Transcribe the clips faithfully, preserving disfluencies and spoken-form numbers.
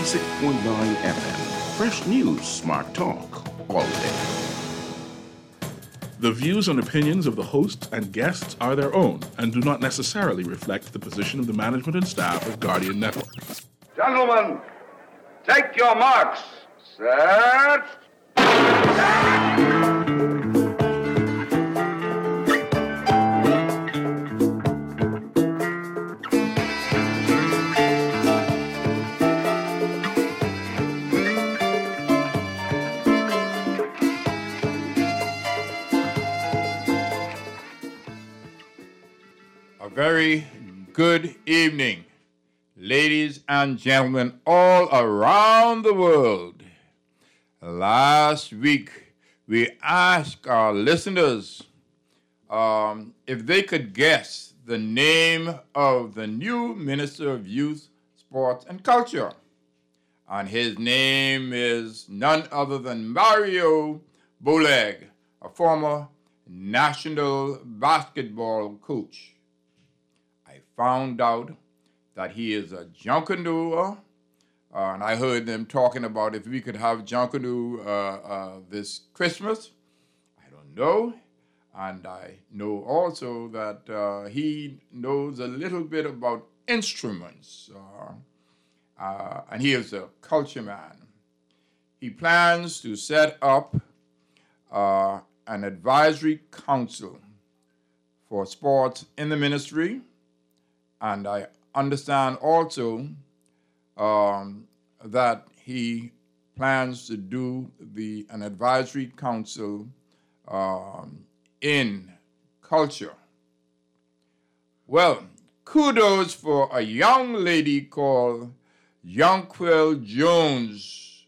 ninety-six point nine F M. Fresh news, smart talk, all day. The views and opinions of the hosts and guests are their own and do not necessarily reflect the position of the management and staff of Guardian Network. Gentlemen, take your marks. Set. Very good evening, ladies and gentlemen all around the world. Last week, we asked our listeners um, if they could guess the name of the new Minister of Youth, Sports and Culture. And his name is none other than Mario Boleg, a former national basketball coach. Found out that he is a Junkanoo, uh, and I heard them talking about if we could have Junkanoo uh, uh, this Christmas. I don't know. And I know also that uh, he knows a little bit about instruments, uh, uh, and he is a culture man. He plans to set up uh, an advisory council for sports in the ministry. And I understand also um, that he plans to do the an advisory council um, in culture. Well, kudos for a young lady called Jonquil Jones.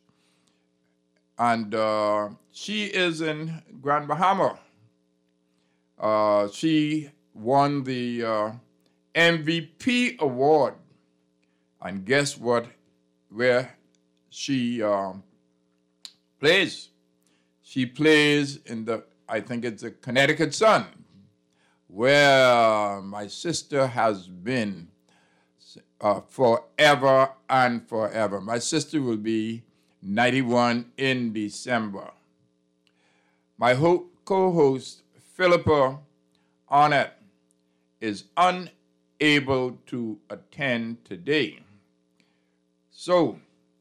And uh, she is in Grand Bahama. Uh, she won the Uh, M V P award, and guess what? Where she um, plays? She plays in the, I think it's the Connecticut Sun, where my sister has been uh, forever and forever. My sister will be ninety-one in December. My ho- co-host Philippa Arnett is unable able to attend today. So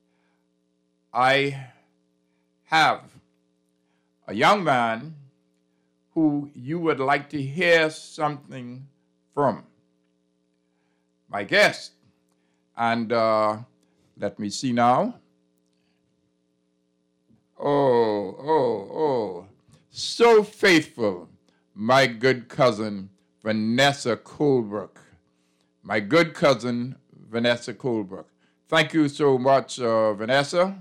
I have a young man who you would like to hear something from. My guest. And uh, let me see now. Oh, oh, oh. So faithful, my good cousin, Vanessa Colebrook. My good cousin, Vanessa Colebrook. Thank you so much, uh, Vanessa.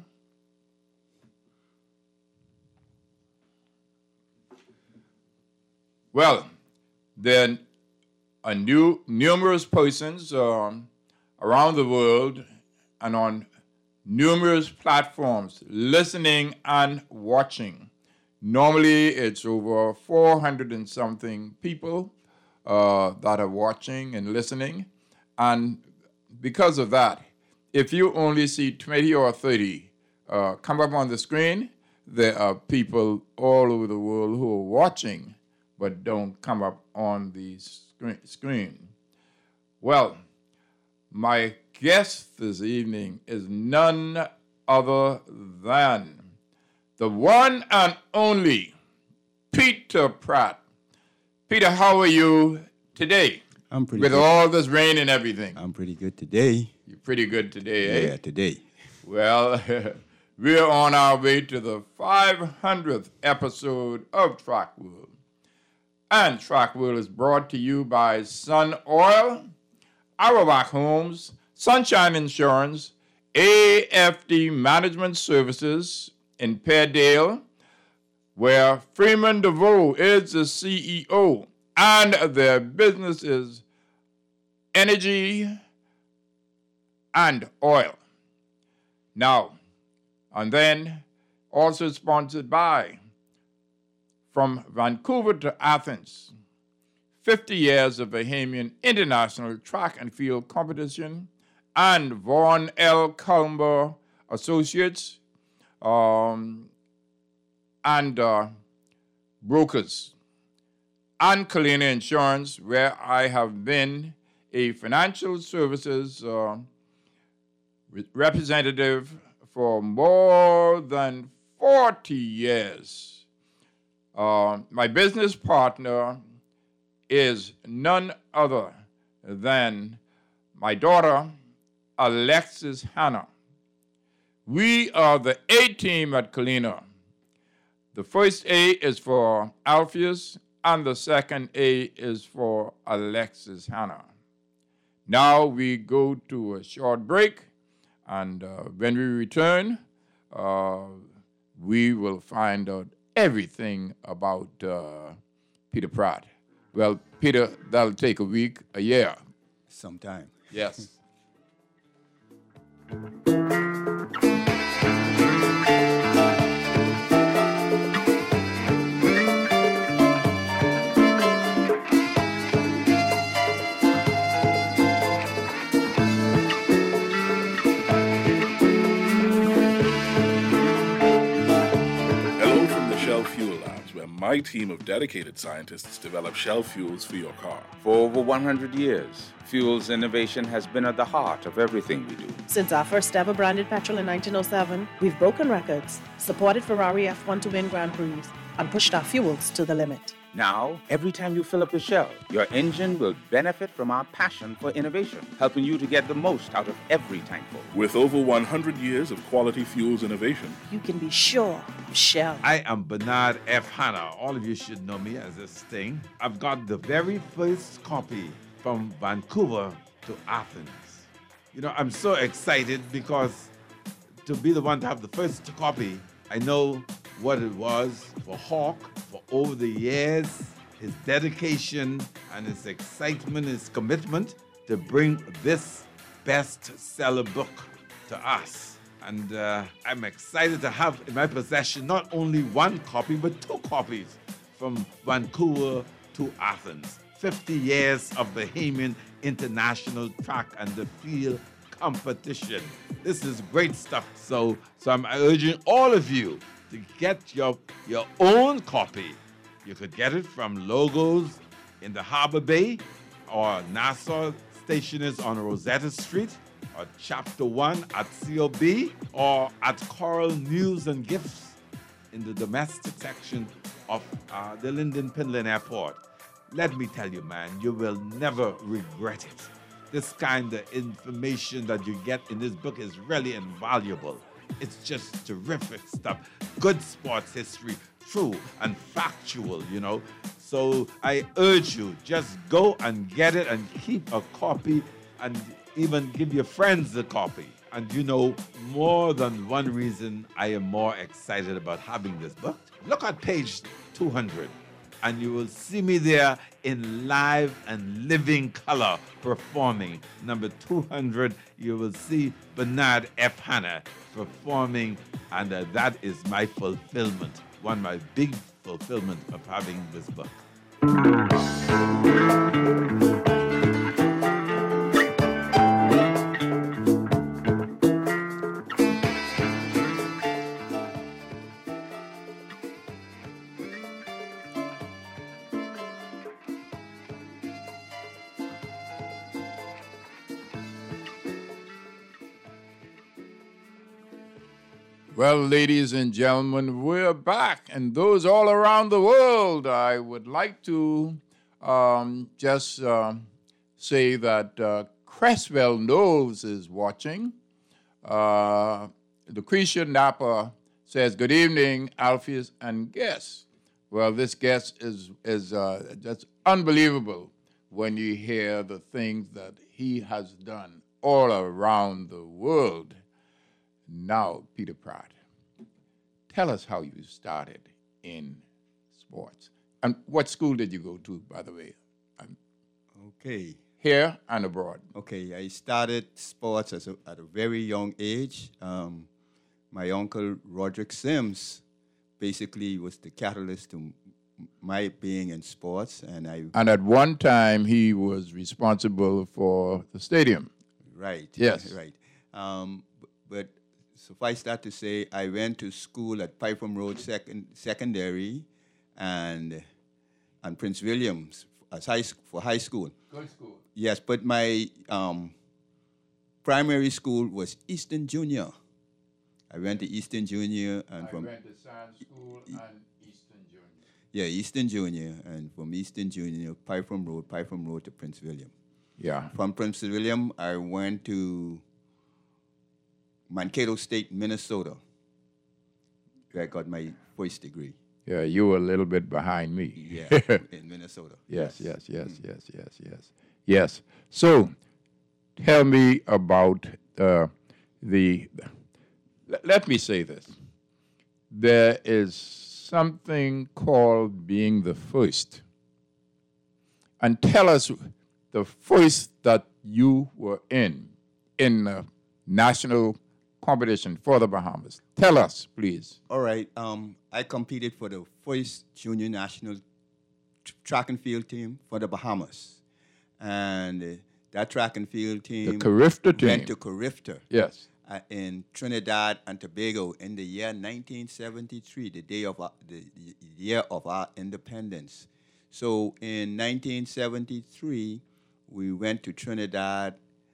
Well, there are new, numerous persons um, around the world and on numerous platforms listening and watching. Normally, it's over four hundred and something people Uh, that are watching and listening. And because of that, if you only see twenty or thirty uh, come up on the screen, there are people all over the world who are watching but don't come up on the screen. Well, my guest this evening is none other than the one and only Peter Pratt. Peter, how are you today? I'm pretty With good. all this rain and everything. I'm pretty good today. You're pretty good today, eh? Yeah, today. Well, we're on our way to the five hundredth episode of Track World. And Track World is brought to you by Sun Oil, Auerbach Homes, Sunshine Insurance, A F D Management Services in Peardale, where Freeman DeVoe is the C E O, and their business is energy and oil. Now, and then also sponsored by, from Vancouver to Athens, fifty years of Bahamian International Track and Field Competition, and Vaughn L. Culmer Associates, um, and uh, brokers, and Kalina Insurance, where I have been a financial services uh, re- representative for more than forty years. Uh, my business partner is none other than my daughter, Alexis Hannah. We are the A team at Kalina. The first A is for Alpheus, and the second A is for Alexis Hannah. Now we go to a short break, and uh, when we return, uh, we will find out everything about uh, Peter Pratt. Well, Peter, that'll take a week, a year. Sometime. Yes. Hello from the Shell Fuel Labs, where my team of dedicated scientists develop Shell fuels for your car. For over one hundred years, fuels innovation has been at the heart of everything we do. Since our first ever branded petrol in nineteen oh seven, we've broken records, supported Ferrari F one to win Grand Prix, and pushed our fuels to the limit. Now, every time you fill up your Shell, your engine will benefit from our passion for innovation, helping you to get the most out of every tankful. With over one hundred years of quality fuels innovation, You can be sure of Shell. I am Bernard F. Hanna. All of you should know me as this thing. I've got the very first copy from Vancouver to Athens. You know, I'm so excited because to be the one to have the first copy, I know what it was for Hawk for over the years, his dedication and his excitement, his commitment to bring this bestseller book to us. And uh, I'm excited to have in my possession not only one copy, but two copies from Vancouver to Athens. fifty years of Bahamian international track and the field competition. This is great stuff. So, so I'm urging all of you to get your, your own copy. You could get it from Logos in the Harbor Bay, or Nassau Stationers on Rosetta Street, or Chapter one at C O B, or at Coral News and Gifts in the domestic section of uh, the Linden Pinland Airport. Let me tell you, man, you will never regret it. This kind of information that you get in this book is really invaluable. It's just terrific stuff. Good sports history, true and factual, you know. So I urge you, just go and get it and keep a copy and even give your friends a copy. And you know, more than one reason I am more excited about having this book. Look at page two hundred. And you will see me there in live and living color performing. Number two hundred, you will see Bernard F. Hanna performing, and uh, that is my fulfillment, one of my big fulfillment of having this book. Well, ladies and gentlemen, we're back, and those all around the world, I would like to um, just uh, say that uh, Cresswell Knowles is watching. Uh, Lucretia Napa says, "Good evening, Alpheus and guests." Well, this guest is is uh, just unbelievable when you hear the things that he has done all around the world. Now, Peter Pratt, tell us how you started in sports. And what school did you go to, by the way? Um, Okay. here and abroad. Okay, I started sports as a, at a very young age. Um, my uncle, Roderick Sims, basically was the catalyst to m- my being in sports. And I, And at one time, he was responsible for the stadium. right. Yes. Right. Um, b- but suffice that to say, I went to school at Python Road second, Secondary and, and Prince Williams as high, for high school. Good school. Yes, but my um, primary school was Eastern Junior. I went to Eastern Junior and I from went to Science School and Eastern Junior. yeah Eastern Junior and from Eastern Junior, Python Road, Python Road to Prince William. Yeah. From Prince William, I went to Mankato State, Minnesota, where I got my first degree. Yeah, you were a little bit behind me. Yeah, in Minnesota. Yes, yes, yes, yes, yes, yes. Yes. So, tell me about uh, the. Let, let me say this. There is something called being the first. And tell us the first that you were in, in a national competition for the Bahamas. Tell us, please. All right. Um, I competed for the first junior national tr- track and field team for the Bahamas. And uh, that track and field team The Carifta team. went to Carifta Yes. uh, in Trinidad and Tobago in the year nineteen seventy-three, the day of our, the, the year of our independence. So in nineteen seventy-three, we went to Trinidad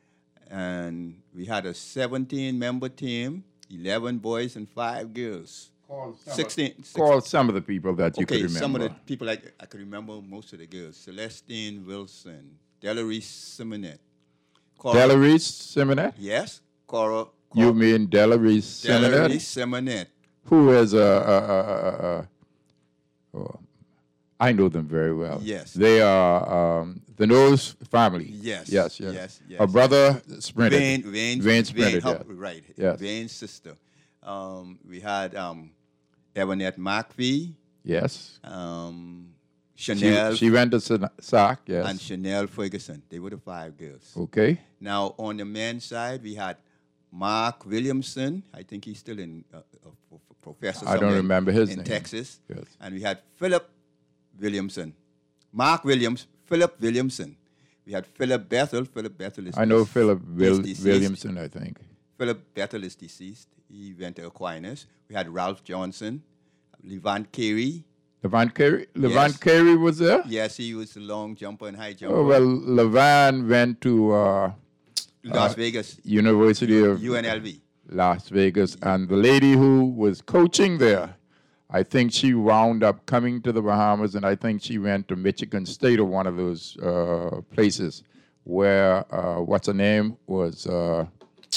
and we had a seventeen-member team, eleven boys and five girls. Call some, sixteen, of, call some of the people that you okay, could remember. some of the people I, I could remember, most of the girls. Celestine Wilson, Delary Simonet. Delary Simonet? Yes, Cora. You mean Delary Delary Simonet? Simonet. Who is a, a, a, a, a oh, I know them very well. Yes. They are um, the Knowles family. Yes. Yes, yes. Yes, yes. A brother sprinted. Vane, Vane, Vane sprinted, Vane, yes. right. Yes. Vane's sister. Um, we had um, Evanette McPhee, Yes. um, She, Chanel, she went to Sa- S A C, yes. and Chanel Ferguson. They were the five girls. Okay. Now, on the men's side, we had Mark Williamson. I think he's still in uh, a professor I don't somewhere remember his in name. Texas. Yes. And we had Philip Williamson. Mark Williams, Philip Williamson. We had Philip Bethel. Philip Bethel is I know deceased. Philip Will- He's deceased. Williamson, I think. Philip Bethel is deceased. He went to Aquinas. We had Ralph Johnson, Levant Carey. Levant Carey? Levant Yes. Carey was there? Yes, he was a long jumper and high jumper. Oh, well, Levant went to uh, Las uh, Vegas, University of U N L V. Las Vegas, and the lady who was coaching there, I think she wound up coming to the Bahamas, and I think she went to Michigan State or one of those uh, places where, uh, what's her name, was uh,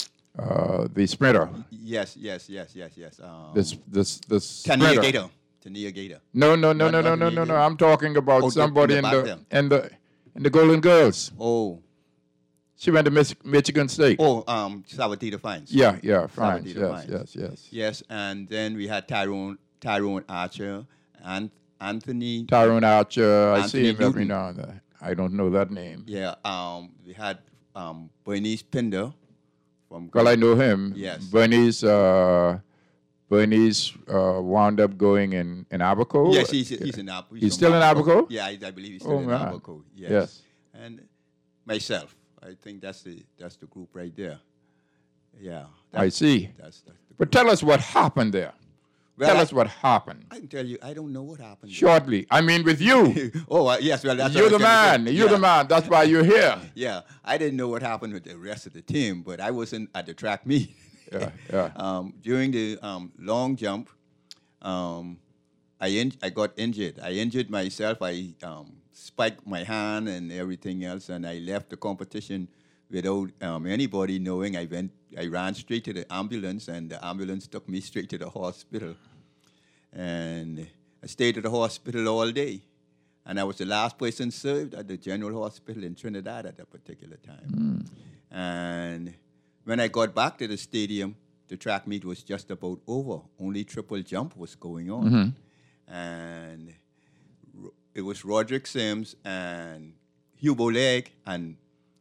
uh, the sprinter. Yes, yes, yes, yes, yes. Um, This, this, this Tania sprinter. Gator. Tania Gator. No, no, no, Not- no, no, not no, Tania no, no. Gator. I'm talking about Oh, the- somebody in the in back the, there. in the in the Golden Girls. Oh, She went to Mich- Michigan State. oh, um, Sabatita Fines. Yeah, yeah, fine. Sabatita Yes, Fines. yes, yes. Yes, and then we had Tyrone, Tyrone Archer, and Anthony. Tyrone Archer, I Anthony see him every Newton. now and then. I don't know that name. Yeah, um, we had um, Bernice Pinder from. Well, I know him. Yes. Bernice, uh, Bernice uh, wound up going in, in Abaco. Yes, he's, he's in Abaco. He's still in Abaco? Yeah, I, I believe he's still Oh, in man. Abaco. Yes. Yes. And myself, I think that's the that's the group right there. Yeah. I that's- see. That's, that's the But tell us what happened there. Well, tell I- us what happened. I can tell you, I don't know what happened. Shortly. I mean, with you. oh, uh, yes, well, that's what You're I the was gonna man. say. You're Yeah. the man. That's why you're here. Yeah, I didn't know what happened with the rest of the team, but I wasn't at the track meet. Yeah, yeah. um, during the um, long jump, um, I in- I got injured. I injured myself. I um, spiked my hand and everything else, and I left the competition without um, anybody knowing. I went. I ran straight to the ambulance, and the ambulance took me straight to the hospital. And I stayed at the hospital all day. And I was the last person served at the General Hospital in Trinidad at that particular time. And when I got back to the stadium, the track meet was just about over. Only triple jump was going on. And Ro- it was Roderick Sims and Hugo Legg and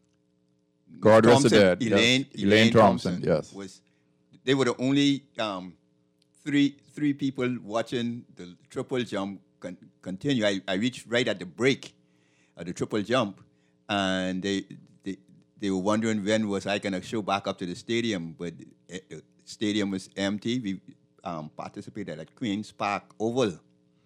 God rest her Thompson, dead. Yes. Elaine, Elaine Thompson, yes. Was, they were the only um, three three people watching the triple jump con- continue. I, I reached right at the break of the triple jump, and they they, they were wondering when was I going to show back up to the stadium, but it, it, stadium was empty. We um, participated at Queen's Park Oval.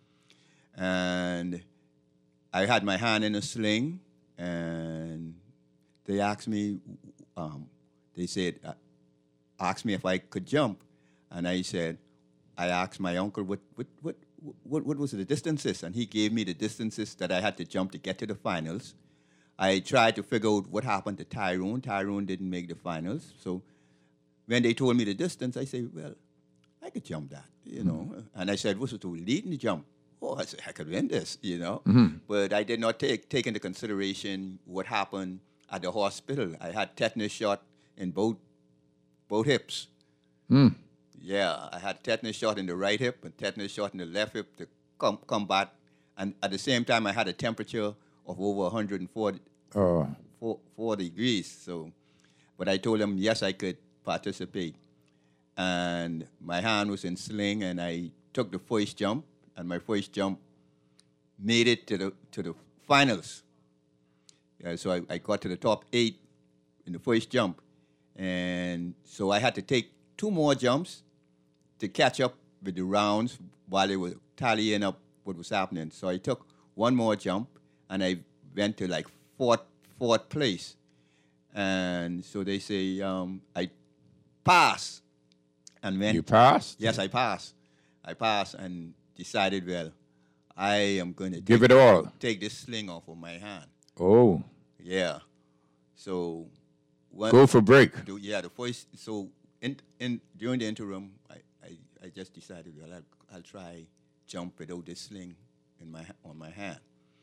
And I had my hand in a sling, and they asked me, um, they said, uh, asked me if I could jump. And I said, I asked my uncle what, what, what, what, what was the distances, and he gave me the distances that I had to jump to get to the finals. I tried to figure out what happened to Tyrone. Tyrone didn't make the finals. So when they told me the distance, I said, well, I could jump that, you know. Mm-hmm. And I said, what's it to lead in the jump? Oh, I said, I could win this, you know. Mm-hmm. But I did not take, take into consideration what happened at the hospital. I had tetanus shot in both, both hips. Mm. Yeah, I had tetanus shot in the right hip and tetanus shot in the left hip to com- combat. And at the same time, I had a temperature of over one hundred forty, oh. four, four degrees. So, but I told them, yes, I could participate. And my hand was in sling, and I took the first jump, and my first jump made it to the to the finals. Yeah, so I, I got to the top eight in the first jump. And so I had to take two more jumps to catch up with the rounds while they were tallying up what was happening. So I took one more jump, and I went to like fourth, fourth place. And so they say um, I passed. And when You passed? Yes, I passed. I passed and decided, well, I am going to give it all. Take this sling off of my hand. Oh. Yeah. So when go for break. Do, yeah, the first. So in in during the interim, I, I, I just decided, well, I'll, I'll try jump without this sling in my on my hand.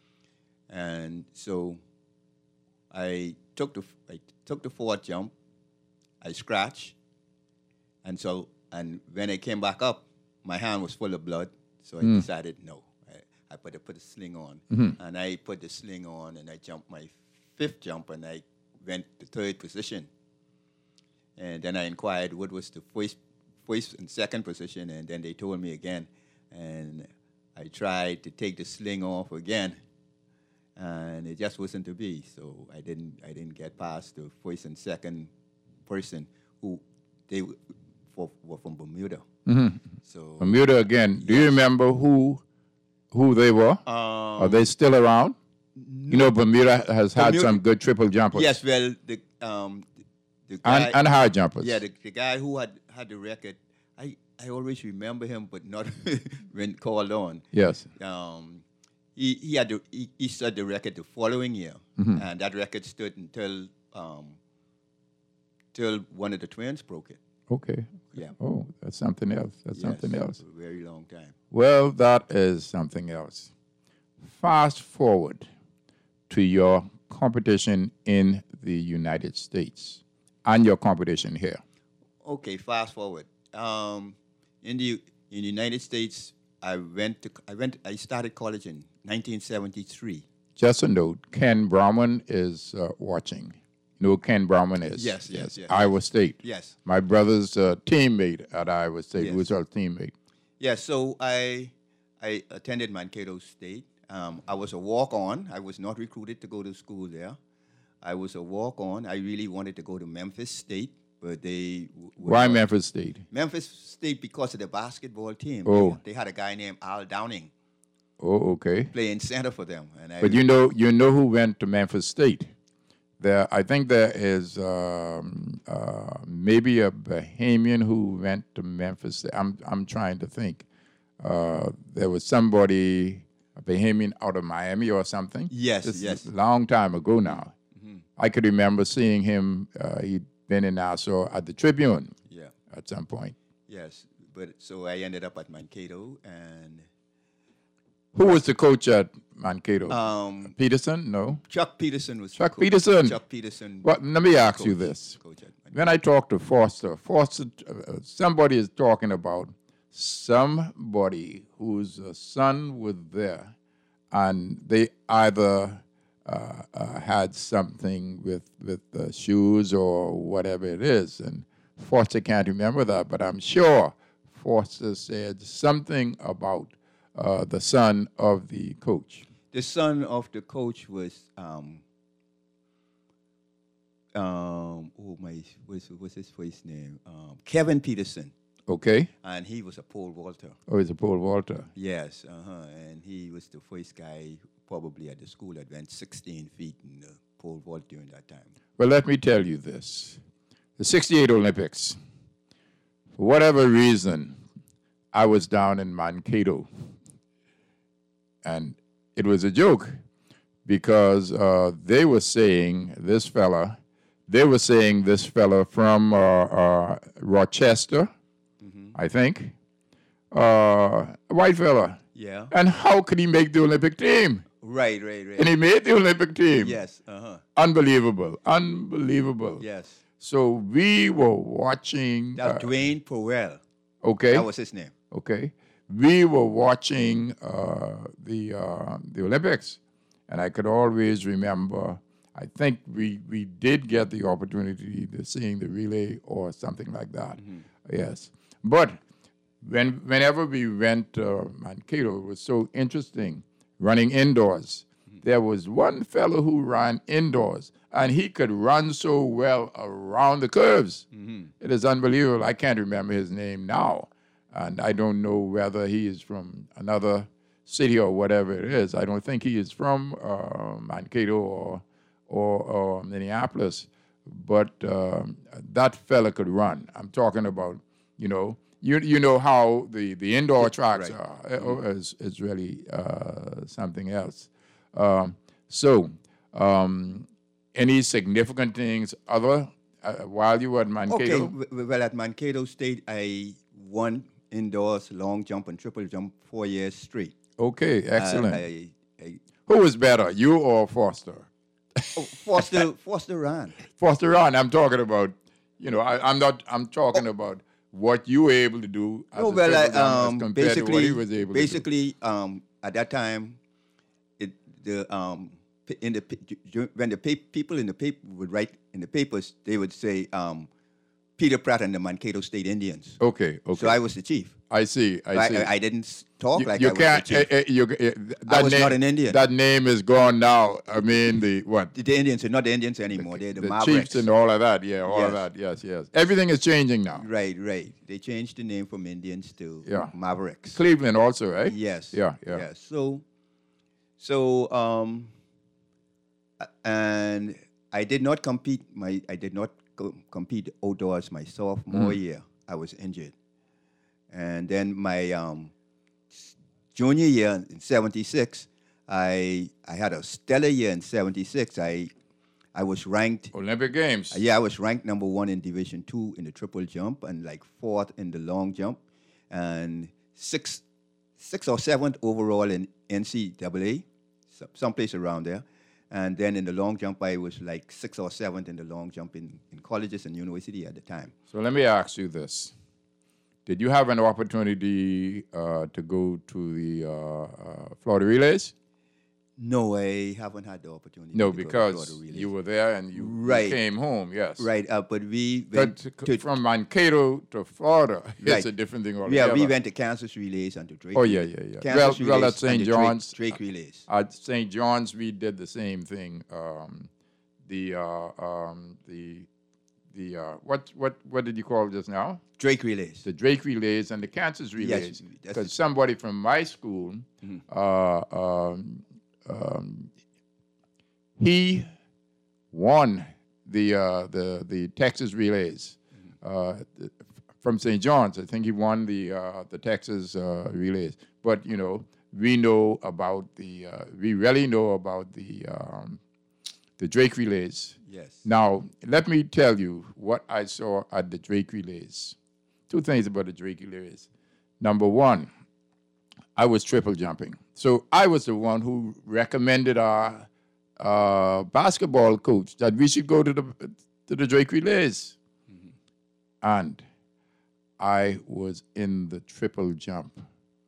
And so I took the I took the fourth jump. I scratched, and so and when I came back up, my hand was full of blood. So I mm. decided no. I, I put a, put a sling on, mm-hmm. and I put the sling on, and I jumped my fifth jump, and I went to third position. And then I inquired what was the first, first and second position, and then they told me again, and I tried to take the sling off again, and it just wasn't to be. So I didn't I didn't get past the first and second person who they for, were from Bermuda. Mm-hmm. So Bermuda again. Do yes. you remember who who they were? Um, Are they still around? You know, Bermuda has had Bermuda, some good triple jumpers. Yes, well, the um, the guy, and, and high jumpers. Yeah, the, the guy who had had the record, I, I always remember him, but not when called on. Yes. Um, he he had the, he, he set the record the following year, mm-hmm. and that record stood until um, till one of the twins broke it. Okay. Yeah. Oh, that's something else. That's yes, something else. For a very long time. Well, that is something else. Fast forward to your competition in the United States and your competition here. Okay, fast forward. Um, in the in the United States, I went to I went I started college in nineteen seventy-three. Just a note: Ken Browman is uh, watching. You know who Ken Browman is? Yes, yes, yes. Iowa State. Yes. My brother's uh, teammate at Iowa State. Yes. Who was our teammate? Yes. So I I attended Mankato State. Um, I was a walk-on. I was not recruited to go to school there. I was a walk-on. I really wanted to go to Memphis State, but they... W- Why not. Memphis State? Memphis State because of the basketball team. Oh. They, they had a guy named Al Downing. Oh, okay. Playing center for them. And I but you know you know who went to Memphis State? There, I think there is um, uh, maybe a Bahamian who went to Memphis State. I'm, I'm trying to think. Uh, there was somebody... a Bahamian out of Miami or something. Yes, this yes. is a long time ago now. Mm-hmm. I could remember seeing him. Uh, he'd been in Nassau at the Tribune. Yeah. At some point. Yes, but so I ended up at Mankato, and who was the coach at Mankato? Um, Peterson? No. Chuck Peterson was. Chuck Peterson. Chuck Peterson. Well, let me ask coach, you this: coach when I talk to Foster, Foster, uh, somebody is talking about somebody whose uh, son was there, and they either uh, uh, had something with with uh, shoes or whatever it is, and Foster can't remember that, but I'm sure Foster said something about uh, the son of the coach. The son of the coach was um, um, oh my, what's, what's his first name? Um, Kevin Peterson, Okay. and he was a pole vaulter. Oh, it's a Paul Walter. Yes, uh-huh. And he was the first guy probably at the school that went sixteen feet in the pole vault during that time. Well, let me tell you this. The sixty-eight Olympics, for whatever reason, I was down in Mankato. And it was a joke because uh, they were saying this fella, they were saying this fella from uh, uh, Rochester, I think, uh, a white fella. Yeah. And how could he make the Olympic team? Right, right, right. And he made the Olympic team. Yes, uh-huh. Unbelievable, unbelievable. Yes. So we were watching. That uh, Dwayne Powell. okay. That was his name. Okay. We were watching uh, the uh, the Olympics, and I could always remember. I think we we did get the opportunity to seeing the relay or something like that. Yes, but when whenever we went to uh, Mankato, it was so interesting running indoors. There was one fellow who ran indoors, and he could run so well around the curves. It is unbelievable. I can't remember his name now. And I don't know whether he is from another city or whatever it is. I don't think he is from uh, Mankato or, or, or Minneapolis. But um, that fella could run. I'm talking about, you know, you you know how the, the indoor tracks right. are. Mm-hmm. is, is really uh, something else. Um, so, um, any significant things other uh, while you were at Mankato? Okay, w- well, at Mankato State, I won indoors long jump and triple jump four years straight. Okay, excellent. Uh, I, I, Who was better, you or Foster? oh, Foster, Foster ran. Foster ran. I'm talking about, you know, I, I'm not. I'm talking Oh. about what you were able to do as No, a well, I, triple jumper as um, compared to what basically, he was able basically, um, at that time, it the um p- in the p- ju- when the pa- people in the paper would write in the papers, they would say um, Peter Pratt and the Mankato State Indians. to do. Okay, okay. So I was the chief. I see. I I, see. I, I didn't s- talk you, like you I was can't. the chief. eh, eh, you, eh, that was name, not an Indian. That name is gone now. I mean, the what? the, the Indians are not the Indians anymore. They're the, the Mavericks. chiefs and all of that. Yeah, all of Yes. that. Yes, yes. Everything is changing now. Right, right. They changed the name from Indians to Yeah. Mavericks. Cleveland also, right? Yes. Yeah, yeah. Yes. So, so um, a- and I did not compete. My I did not co- compete outdoors my sophomore year. I was injured, and then my um, s- junior year in seventy-six, I I had a stellar year in seventy-six. I I was ranked. Olympic Games. Yeah, I was ranked number one in Division Two in the triple jump, and like fourth in the long jump, and sixth, sixth or seventh overall in N C double A, so- someplace around there. And then in the long jump, I was like sixth or seventh in the long jump in, in colleges and university at the time. So let me ask you this. Did you have an opportunity uh, to go to the uh, uh, Florida Relays? No, I haven't had the opportunity. No, to go to because Florida Relays. you were there and you, you Right. came home, yes. Right, uh, but we But went to- to, from Mankato to Florida, it's Right. a different thing yeah, altogether. we went to Kansas Relays and to Drake. Oh, yeah, Relays. yeah, yeah. Kansas Well- well, Relays at Saint and the Drake- John's, Drake Relays. At Saint John's, we did the same thing. Um, the uh, um, the the uh, what what what did you call it just now? Drake Relays. The Drake Relays and the Kansas Relays. that's Because it. somebody from my school, uh, um, um, he won the uh, the the Texas Relays uh, th- from Saint John's. I think he won the uh, the Texas uh, Relays. But you know, we know about the uh, we really know about the um, the Drake Relays. Yes. Now, let me tell you what I saw at the Drake Relays. Two things about the Drake Relays. Number one, I was triple jumping. So I was the one who recommended our uh, basketball coach that we should go to the to the Drake Relays. And I was in the triple jump.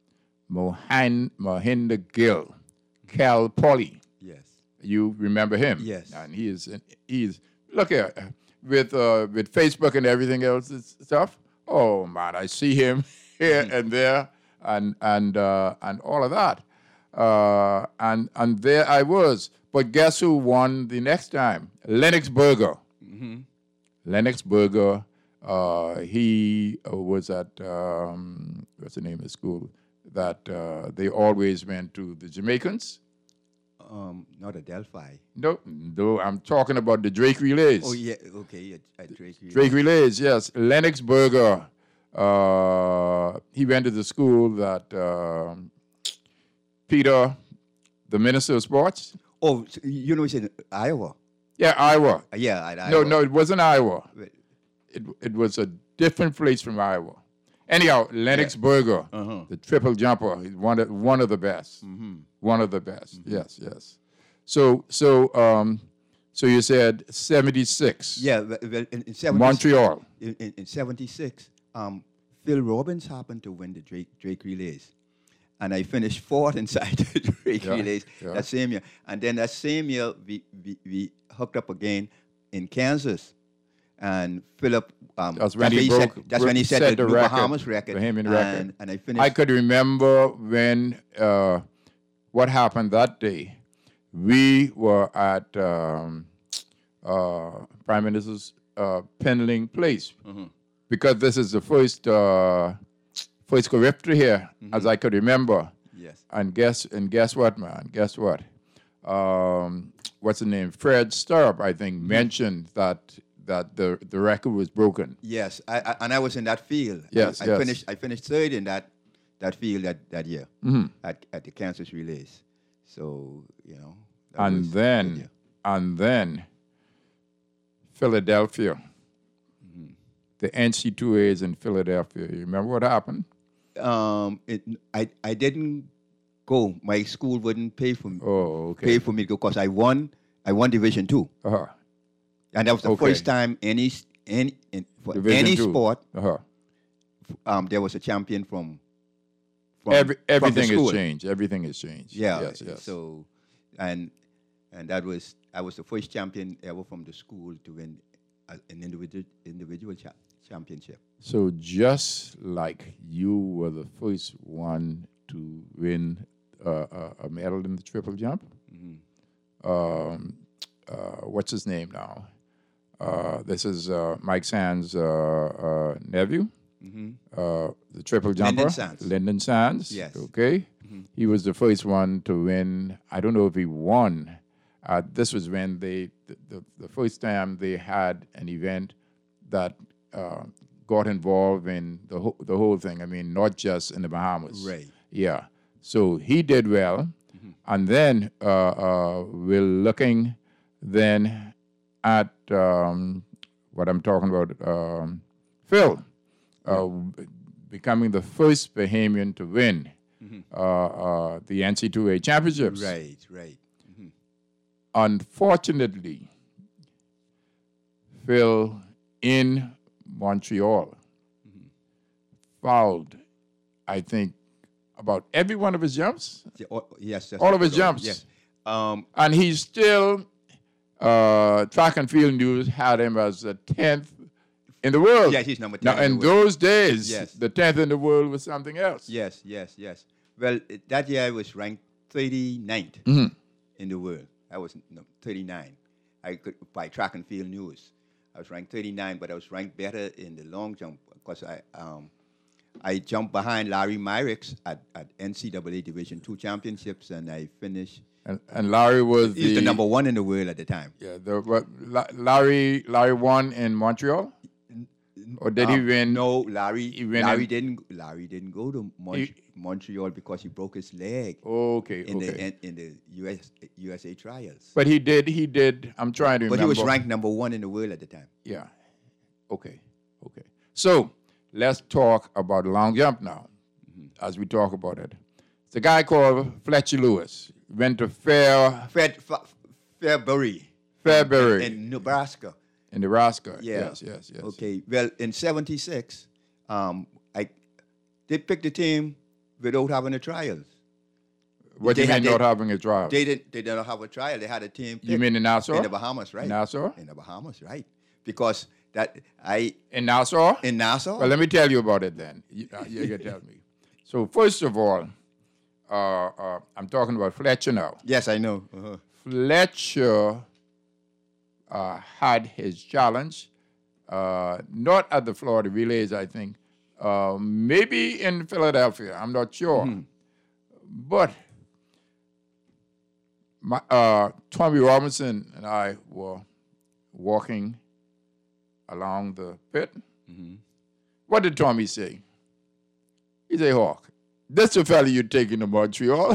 Mohan, Mohinder Gill, Cal Poly. Yes. You remember him? Yes. And he is he is look here with uh, with Facebook and everything else and stuff. Oh man, I see him here and there and and uh, and all of that. Uh, and and there I was. But guess who won the next time? Lennox Berger. Lennox Berger. Uh, he uh, was at um, what's the name of the school that uh, they always went to the Jamaicans. Um, not a Delphi. No, no, I'm talking about the Drake Relays. Oh yeah, okay, at, at Drake. Drake Relays, yes. Lennox Berger. Uh, he went to the school that um Peter, the Minister of Sports. Oh, so you know, it's in Iowa. Yeah, Iowa. Uh, yeah, at No, Iowa. no, it wasn't Iowa. Wait. It it was a different place from Iowa. Anyhow, Lennox Berger, Uh-huh. the triple jumper, he's one of one of the best. One of the best. Yes, yes. So so um so you said seventy-six. Yeah, well, well, in, in seventy, Montreal. In, in, in seventy-six, um, Phil Robbins happened to win the Drake Drake Relays, and I finished fourth inside the Drake Yeah, Relays yeah. that same year. And then that same year, we we, we hooked up again in Kansas, and Philip. Um, That's when he he broke- set, That's when he broke- set, set the, the New record, Bahamas record. Bahamian and, record. And I finished. I could remember when uh, what happened that day. We were at um, uh, Prime Minister's uh, Penling Place because this is the first uh, first corrector here, as I could remember. Yes. And guess and guess what, man? Guess what? Um, what's the name? Fred Stirrup, I think, mentioned that that the the record was broken. Yes, I, I, and I was in that field. Yes, I, yes. I finished. I finished third in that that field that, that year Mm-hmm. at, at the Kansas Relays. So you know. that And was a good then, year. and then, Philadelphia. The N C double A's in Philadelphia. You remember what happened? um, it, I I didn't go. My school wouldn't pay for me. Oh, okay. Pay for me to go because I won. I won Division Two, Uh-huh. and that was the Okay. first time any s- any in, for Division any two. sport Uh-huh. um, there was a champion from. from Every, from the everything has school. changed. Everything has changed. Yeah. Yes, yes. So, and and that was I was the first champion ever from the school to win a- an individual individual cha- championship. So just like you were the first one to win uh, a, a medal in the triple jump, um, uh, what's his name now? Uh, this is uh, Mike Sands' uh, uh, nephew, uh, the triple jumper. Lyndon Sands. Lyndon Sands. Yes. Okay. He was the first one to win. I don't know if he won. Uh, this was when they the, the, the first time they had an event that uh, got involved in the whole, the whole thing. I mean, not just in the Bahamas. Right. Yeah. So he did well. And then uh, uh, we're looking then at um, what I'm talking about, um, Phil, uh, becoming the first Bahamian to win uh, uh, the N C double A championships. Right. Right. Unfortunately, Phil in Montreal fouled, I think, about every one of his jumps, Yeah, oh, yes. that's all of his all- jumps. Yes. Um, And he's still, uh, track and field news had him as the tenth in the world. Yeah, he's number Now, ten in in the world. those days, Yes. the tenth in the world was something else. yes. Yes. Yes. Well, it- that year I was ranked thirty-ninth Mm-hmm. in the world. I was no, thirty-nine. I could by track and field news. I was ranked thirty-nine, but I was ranked better in the long jump because I um, I jumped behind Larry Myricks at, at N C double A Division Two championships, and I finished. And, and Larry was He's the number one in the world at the time. Yeah, the, what, La- Larry Larry won in Montreal, or did he Um, win? No, Larry. he win Larry in- didn't. Larry didn't go to Mon- He- Montreal because he broke his leg Okay, in okay. the in, in the U S U S A trials. But he did. He did. I'm trying to But remember. he was ranked number one in the world at the time. Yeah. Okay. Okay. So let's talk about long jump now, as we talk about it. It's a guy called Fletcher Lewis. Went to Fair Fred Fa- Fairbury. Fairbury in, in Nebraska. in Nebraska. Yeah. Yes. Yes. Yes. Okay. Well, in seventy-six, um, I they picked the team without having a trials. What do They you had- mean not they- having a trial? They didn't. They didn't have a trial. They had a team. You picked mean in Nassau? in the Bahamas, right? In Nassau? In the Bahamas, right? Because that I In Nassau? in Nassau. Well, let me tell you about it then. You, uh, you can tell me. So first of all, uh, uh, I'm talking about Fletcher now. yes, I know. Uh-huh. Fletcher, uh, had his challenge, uh, not at the Florida Relays, I think, uh, maybe in Philadelphia. I'm not sure. Mm-hmm. But my, uh, Tommy Robinson and I were walking along the pit. Mm-hmm. What did Tommy say? He said, Hawk, this the fella you're taking to Montreal.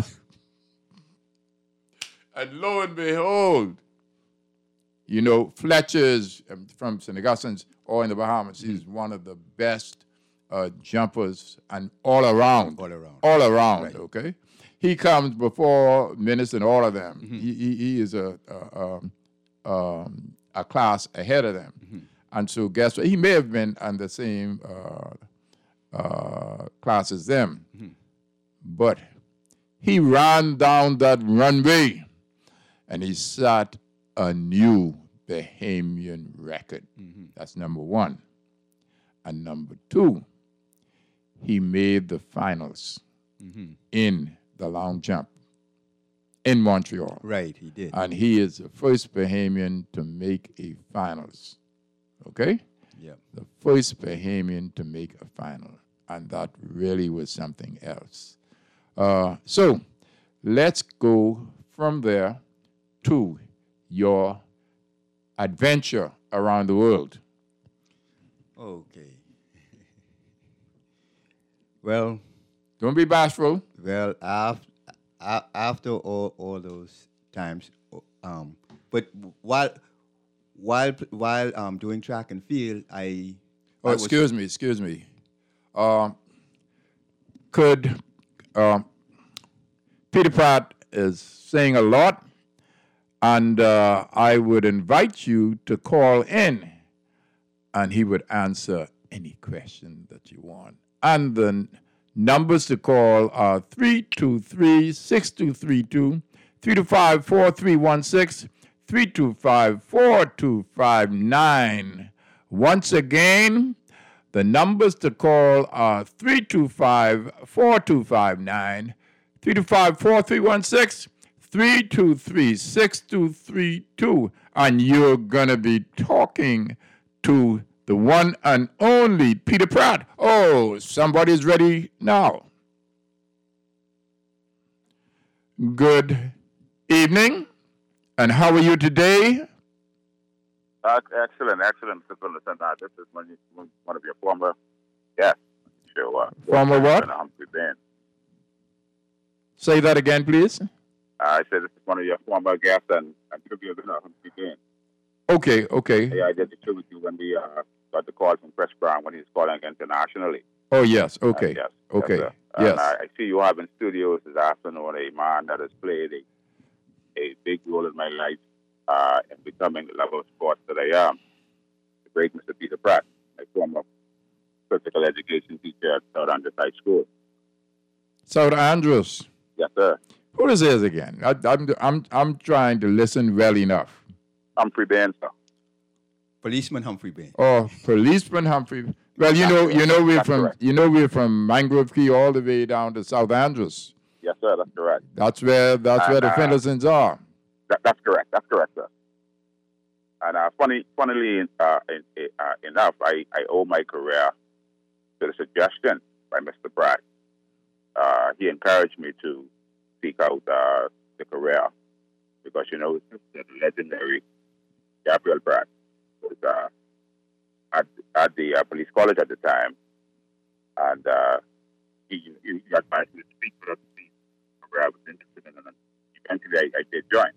And lo and behold, you know, Fletcher's um, from Saint Augustine's or in the Bahamas. Mm-hmm. He's one of the best uh, jumpers and all around. All around. All around, right. Okay? He comes before Minnis and all of them. Mm-hmm. He, he, he is a, a, um, um, a class ahead of them. Mm-hmm. And so guess what? He may have been on the same uh, uh, class as them. Mm-hmm. But he ran down that runway and he set a new Bahamian record. Mm-hmm. That's number one. And number two, he made the finals mm-hmm. in the long jump in Montreal. Right, he did. And he is the first Bahamian to make a finals. Okay? Yeah. The first Bahamian to make a final. And that really was something else. Uh, so let's go from there to your adventure around the world. Okay. Well, don't be bashful. Well, after after all, all those times, um, but while while while um doing track and field, I oh I excuse me, excuse me. Uh, could uh, Peter Pratt is saying a lot. And uh, I would invite you to call in, and he would answer any question that you want. And the n- numbers to call are three two three, six two three two, three two five, four three one six, three two five, four two five nine. Once again, the numbers to call are three two five, four two five nine, three two five, four three one six, three two three, six two three two, and you're going to be talking to the one and only Peter Pratt. Oh, somebody's ready now. Good evening, and how are you today? Uh, excellent, excellent. Listen, uh, this is one, one of your former guests. So, uh, former what? Humphrey Ben. Say that again, please. Uh, I said this is one of your former guests and, and tribute winner, Humphrey Ben. Okay, okay. Yeah, I did the tribute to you when we uh, got the call from Chris Brown when he was calling internationally. Oh, yes, okay. Uh, yes, okay, yes. yes. And, uh, I see you have in studios this afternoon a man that has played a, a big role in my life uh, in becoming the level of sports that I am. The great Mister Peter Pratt, my former physical education teacher at South Andrews High School. South Andrews? Yes, sir. Who this is again? I, I'm, I'm, I'm trying to listen well enough. Humphrey Ben, sir. Policeman Humphrey Ben. Oh, Policeman Humphrey. Well, you know, you know, we're That's from, correct. you know, we're from Mangrove Key all the way down to South Andrews. Yes, sir. That's correct. That's where, that's And, where the uh, Fendersons are. That, that's correct. That's correct, sir. And uh, funny, funnily uh, in, uh, enough, I, I owe my career to the suggestion by Mister Pratt. Uh, he encouraged me to seek out uh, the career because, you know, the legendary Gabriel Pratt was uh, at, at the uh, police college at the time, and uh, he, he advised me to speak for the career I was interested in, and eventually I, I did join.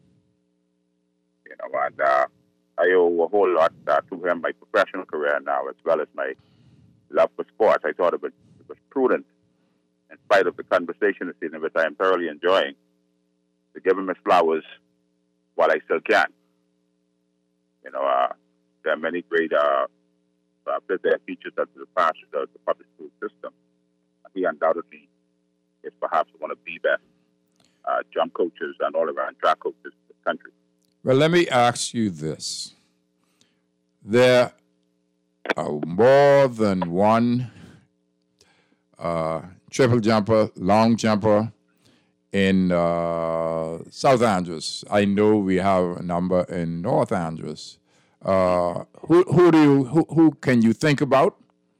You know, and uh, I owe a whole lot uh, to him, my professional career now, as well as my love for sports. I thought it was, it was prudent, in spite of the conversation this evening, which I am thoroughly enjoying, to give him his flowers while I still can. You know, uh, there are many great uh, uh, player features that will pass through the, the public school system. He undoubtedly is perhaps one of the best uh, jump coaches and all-around track coaches in the country. Well, let me ask you this. There are more than one uh, triple jumper, long jumper in uh, South Andrews. I know we have a number in North Andrews. Uh, who who do you who, who can you think about?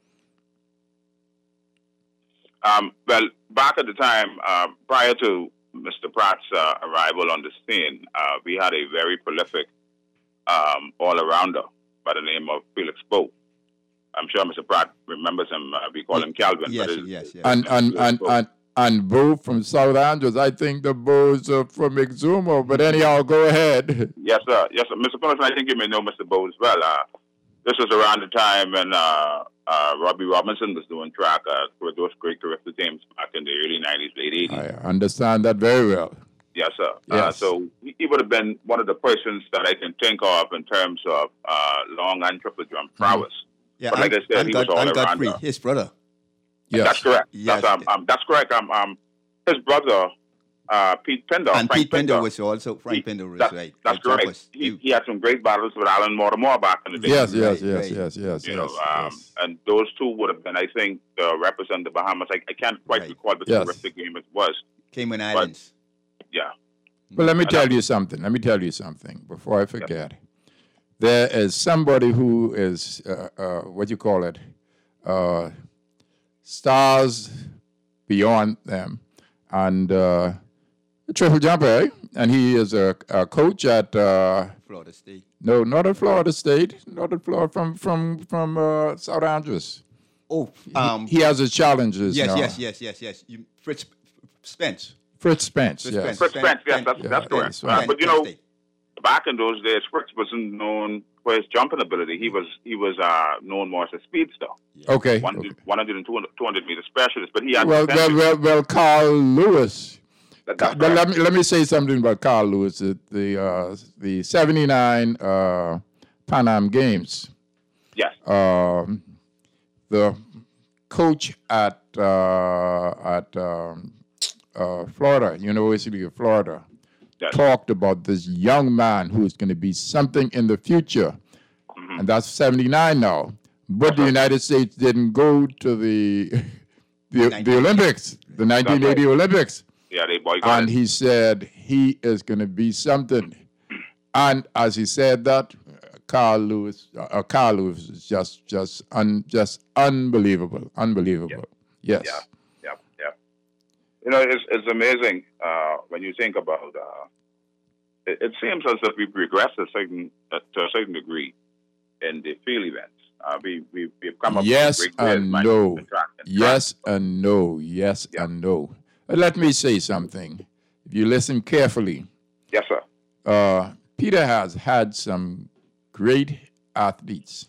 Um, well, back at the time, uh, prior to Mister Pratt's uh, arrival on the scene, uh, we had a very prolific um, all-arounder by the name of Felix Pope. I'm sure Mister Pratt remembers him. Uh, we call him Calvin. Yes, but his- yes, yes. And and and and, and Bo from South Andrews. I think the Bo's are from Exuma, but anyhow, go ahead. Yes, sir. Yes, sir. Mister Phillips, I think you may know Mister Bo as well. Uh, this was around the time when uh, uh, Robbie Robinson was doing track uh, for those great terrific teams back in the early nineties, late eighties. I understand that very well. Yes, sir. Uh, Yes. so he he would have been one of the persons that I can think of in terms of uh, long and triple jump prowess. Yeah, But like and, I said, and, he was God, all and Godfrey, around. his brother. Yes. That's correct. Yes. That's, um, um, that's correct. Um, um, his brother, uh, Pete Pender. And Frank Pete Pender was also, Frank He- Pender was that- right. That's Good correct. jumpers. He, You- he had some great battles with Alan Mortimer back in the day. Yes, yes, Right, yes, right. yes, yes, You yes, know, um, yes. and those two would have been, I think, uh, represent the Bahamas. I, I can't quite Right. recall the Yes. terrific game it was. Cayman Islands. Yeah. But let me tell you something. Let me tell you something before I forget. There is somebody who is, uh, uh, what you call it, uh, stars beyond them. And uh, a triple jumper, eh? And he is a, a coach at, uh, Florida State. no, not at Florida State, not at Florida, from, from, from uh, South Andrews. Oh, um, He has his challenges yes, now. yes, yes, yes, yes. You, Fritz Spence. Fritz Spence, Fritz yes. Spence. Fritz Spence, yes, that's, Yeah, that's correct. yes, Uh, right. but you Penn know, State. back in those days, Fritz wasn't known for his jumping ability. He was he was uh, known more as a speedster, Okay. one hundred, okay. one hundred and two hundred, two hundred meter specialist. But he had Well, well, potential. well, well, Carl Lewis. That- that's But let correct. me let me say something about Carl Lewis. The the, uh, the seventy-nine uh, Pan Am Games. Yes. Um, the coach at uh, at um, uh, Florida, University of Florida, Yes. talked about this young man who is going to be something in the future, and that's seventy-nine now. But the United States didn't go to the the, the Olympics, the nineteen eighty Olympics. Yeah, they boycotted. And he said he is going to be something. And as he said that, uh, Carl Lewis, uh, Carl Lewis is just, just, un, just unbelievable, unbelievable. Yes. Yeah, yeah, yeah. You know, it's it's amazing uh, when you think about. Uh, it, it seems as if we've regressed a certain uh, to a certain degree in the field events. Uh, we we we've come up Yes with great and players, no. in track and Yes track. and no. Yes Yeah. and no. But let me say something. If you listen carefully, Yes, sir. uh, Peter has had some great athletes,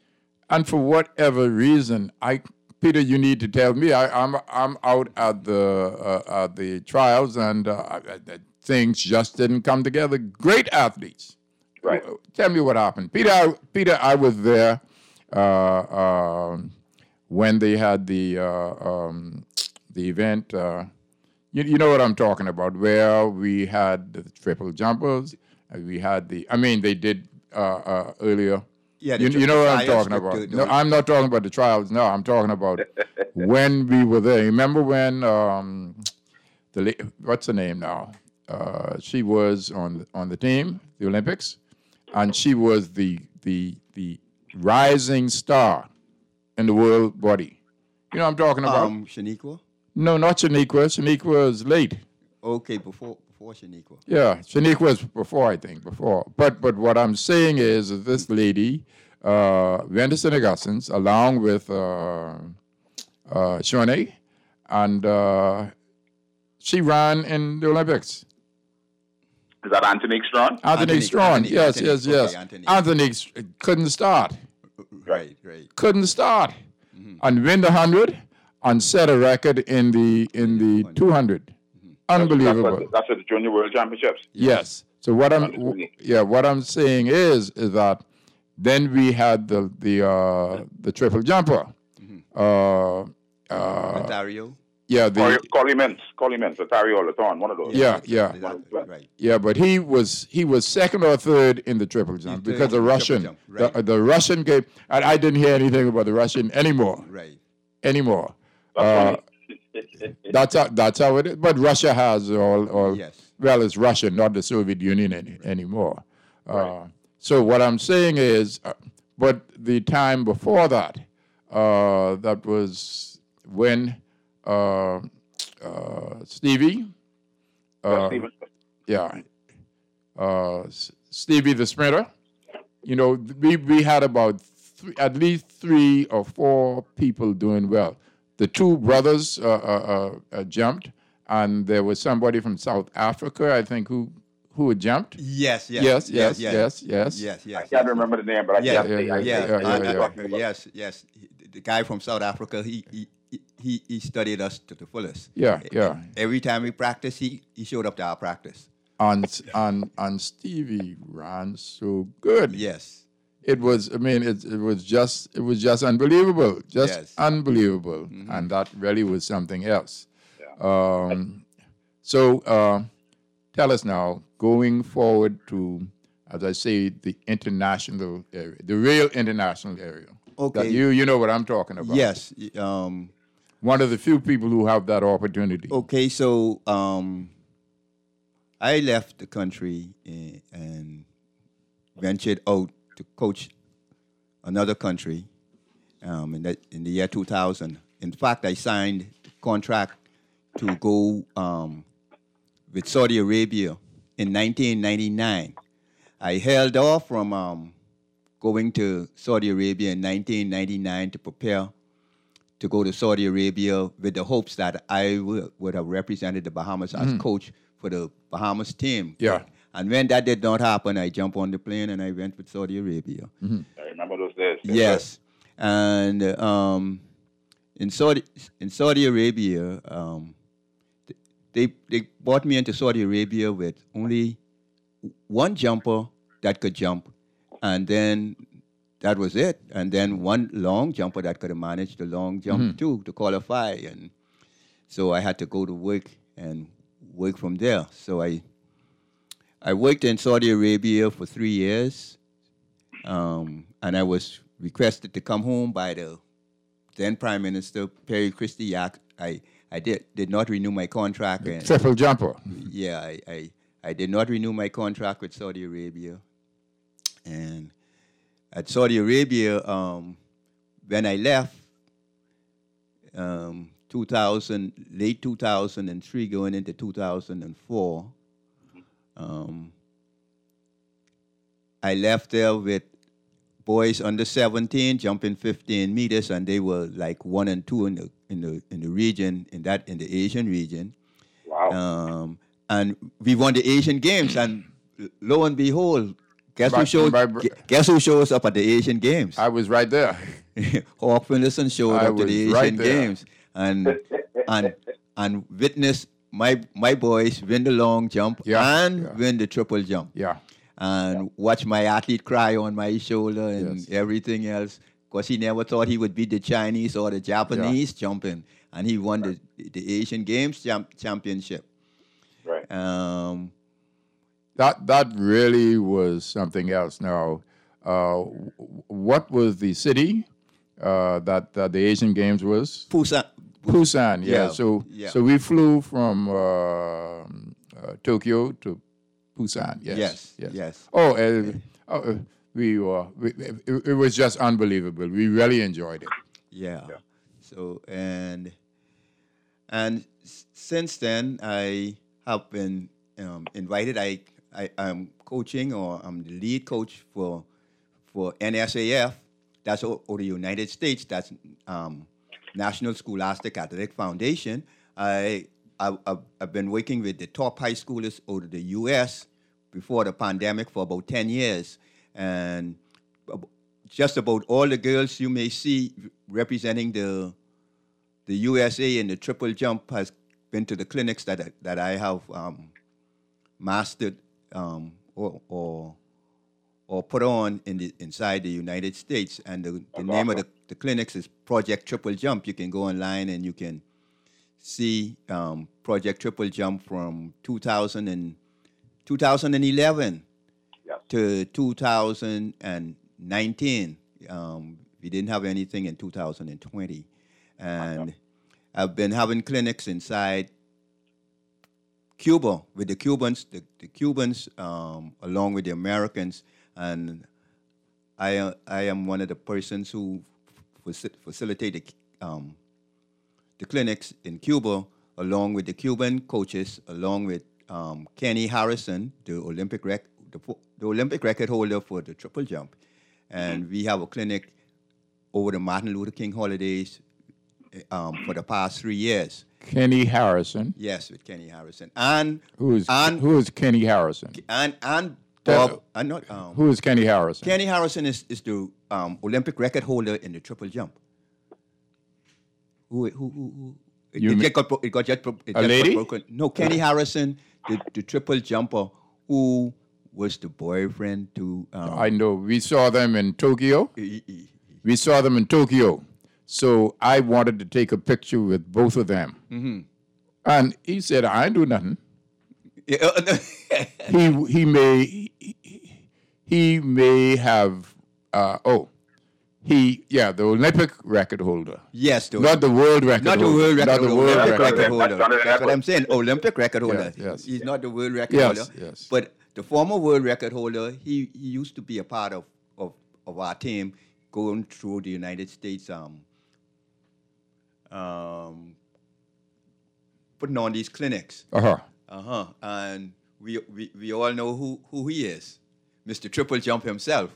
and for whatever reason, I Peter, you need to tell me. I, I'm I'm out at the uh, at the trials, and uh, I, I, things just didn't come together. Great athletes. Right. W- Tell me what happened, Peter. I, Peter, I was there uh, um when they had the uh, um, the event. Uh, you, you know what I'm talking about, where we had the triple jumpers. uh, We had the. I mean, they did uh, uh, earlier. Yeah, the You, tri- you know what I'm trials, talking the- about. the- No, the- I'm not talking about the trials. No, I'm talking about when we were there. Remember when um, the la- what's her name now? Uh, she was on on the team, the Olympics, and she was the the the rising star in the world body. You know what I'm talking about? Um, Shaniqua? No, not Shaniqua. Shaniqua is late. Okay, before before Shaniqua. Yeah, Shaniqua was before, I think, before. But but what I'm saying is that this lady uh, went to Saint Augustine's along with uh, uh, Shawnee, and uh, she ran in the Olympics. Is that Anthony Strong? Anthony, Anthony- Strong, Anthony- yes, Anthony, yes, okay, yes. Anthony. Anthony s- couldn't start, Right, right. couldn't start, and win the hundred, and set a record in the in the two hundred. Unbelievable. That's, that's at the Junior World Championships. Yes. So what I'm That's unique. yeah, what I'm saying is is that then we had the the uh, the triple jumper. Uh, uh, Ontario. yeah, Corey, the Corey Mintz, Corey Mintz, Ontario Lathorn, one of those. yeah, yeah, Exactly, right. yeah. But he was he was second or third in the triple jump third because the in the triple Russian jump, right. the, the Russian game. And I didn't hear anything about the Russian anymore Right. anymore. That's Uh, funny. that's how that's how it is. But Russia has all all Yes. well, it's Russia, not the Soviet Union any, anymore. Uh, so what I'm saying is, uh, but the time before that, uh, that was when uh, uh, Stevie, uh, Steven. yeah, uh, S- Stevie the Sprinter, you know, we, we had about th- at least three or four people doing well. The two brothers uh, uh, uh, jumped, and there was somebody from South Africa, I think, who who had jumped. Yes, yes, Yes, yes, yes, yes, yes. yes, yes. I can't remember the name, but I Yeah, can't yeah, say. I yeah, can't yeah, say- yeah, Uh, yeah. uh, uh, yes, yes. The guy from South Africa, he he, he he studied us to the fullest. Yeah, yeah. Every time we practiced, he, he showed up to our practice. And, and, and Stevie ran so good. Yes. It was, I mean, it, it was just, it was just unbelievable, just Yes. unbelievable. And that really was something else. Um, so uh, tell us now, going forward to, as I say, the international area, the real international area. Okay. That you, you know what I'm talking about. Yes. Um, One of the few people who have that opportunity. okay, so um, I left the country and, and ventured out to coach another country um, in, the, in the year two thousand. In fact, I signed a contract to go um, with Saudi Arabia in nineteen ninety-nine. I held off from um, going to Saudi Arabia in nineteen ninety-nine to prepare to go to Saudi Arabia with the hopes that I would, would have represented the Bahamas as coach for the Bahamas team. Yeah. And when that did not happen, I jumped on the plane and I went with Saudi Arabia. I remember those days. Yes. And um, in Saudi in Saudi Arabia, um, they they brought me into Saudi Arabia with only one jumper that could jump, and then that was it. And then one long jumper that could have managed the long jump too to qualify. And so I had to go to work and work from there. So I I worked in Saudi Arabia for three years, um, and I was requested to come home by the then Prime Minister Perry Christie. I I did did not renew my contract. And, Triple jumper. yeah, I, I I did not renew my contract with Saudi Arabia, and at Saudi Arabia, um, when I left, um, two thousand, late two thousand three, going into two thousand four, um, I left there with boys under seventeen jumping fifteen meters, and they were like one and two in the in the in the region in that in the Asian region. Wow. Um, and we won the Asian Games, and lo and behold, guess My- who shows my br- guess who shows up at the Asian Games? I was right there. Hawk Finlayson showed I up to the was right Asian there. Games and and and witnessed my my boys win the long jump Yeah, and yeah. win the triple jump. Yeah. And watch my athlete cry on my shoulder and Yes. everything else, because he never thought he would beat the Chinese or the Japanese jumping, and he won the the Asian Games champ, championship. Right. Um, That that really was something else. Now, uh, w- what was the city uh, that, that the Asian Games was? Busan. Busan. Yeah. Yeah, So yeah. so we flew from uh, uh, Tokyo to Busan. Yes. Yes, Yes. yes. Oh, uh, oh, uh, we were. We, it, it was just unbelievable. We really enjoyed it. Yeah. So and and s- since then I have been um, invited. I I am coaching, or I'm the lead coach for for N S A F. That's o- over the United States. That's um, National Scholastic Athletic Foundation. I I I've, I've been working with the top high schoolers over the U S before the pandemic for about ten years, and ab- just about all the girls you may see representing the the U S A in the triple jump has been to the clinics that I, that I have um, mastered um, or, or or put on in the inside the United States. And the, the name of the, the clinics is Project Triple Jump. You can go online and you can see um, Project Triple Jump from two thousand and two thousand eleven Yes. to two thousand nineteen. Um, we didn't have anything in two thousand twenty. And I've been having clinics inside Cuba with the Cubans, the, the Cubans, um, along with the Americans. and I uh, I am one of the persons who faci- facilitate the, um, the clinics in Cuba, along with the Cuban coaches, along with um, Kenny Harrison, the Olympic rec- the, fo- the Olympic record holder for the triple jump, and we have a clinic over the Martin Luther King holidays um, for the past three years. Kenny Harrison. Yes, with Kenny Harrison, and Who is and who is Kenny Harrison? and and Uh, Bob, and not um, Who is Kenny Harrison? Kenny Harrison is, is the um, Olympic record holder in the triple jump. Who who who? who it, You it, mean- get got, bro- it got just, bro- it A just lady? got broken. No, Kenny Harrison, the, the triple jumper, who was the boyfriend to. Um, I know. We saw them in Tokyo. he- he- We saw them in Tokyo. So I wanted to take a picture with both of them. Mm-hmm. And he said, I ain't do nothing. Yeah, uh, no. He he may he may have uh, oh he yeah the Olympic record holder. Yes, the, Not the world record not the holder. world record Not the holder. world Olympic record record holder. holder. That's what I'm saying. Olympic record holder. Yes, yes. He's not the world record Yes, holder. yes. But the former world record holder, he, he used to be a part of, of, of our team going through the United States, um, um, putting on these clinics. Uh-huh. Uh-huh. And we, we, we all know who, who he is, Mister Triple Jump himself.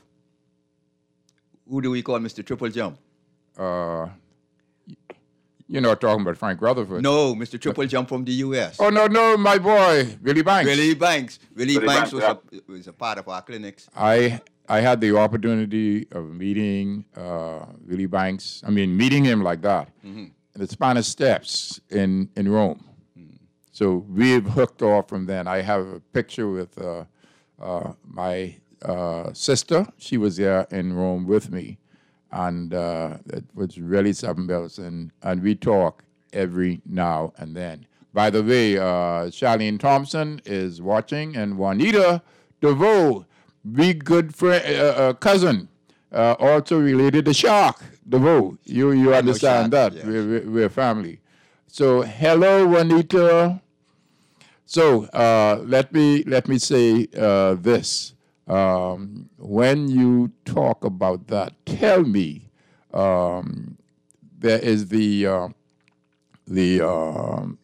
Who do we call Mister Triple Jump? Uh, you're not talking about Frank Rutherford. No, Mister Triple Jump from the U S. Oh no, no, my boy, Billy Banks. Willie Banks. Willie, Willie Banks, Banks, was, a, was a part of our clinics. I I had the opportunity of meeting uh, Willie Banks. I mean, meeting him like that Mm-hmm. in the Spanish Steps in in Rome. So we've hooked off from then. I have a picture with uh, uh, my uh, sister. She was there in Rome with me, and uh, it was really something else. And and we talk every now and then. By the way, uh, Charlene Thompson is watching, and Juanita DeVoe, big good friend, uh, uh, cousin, uh, also related to Shark DeVoe. You you understand Shark, that? yes. We're, we're, we're family. So hello, Juanita. So uh, let me let me say uh, this: um, when you talk about that, tell me um, there is the uh, the um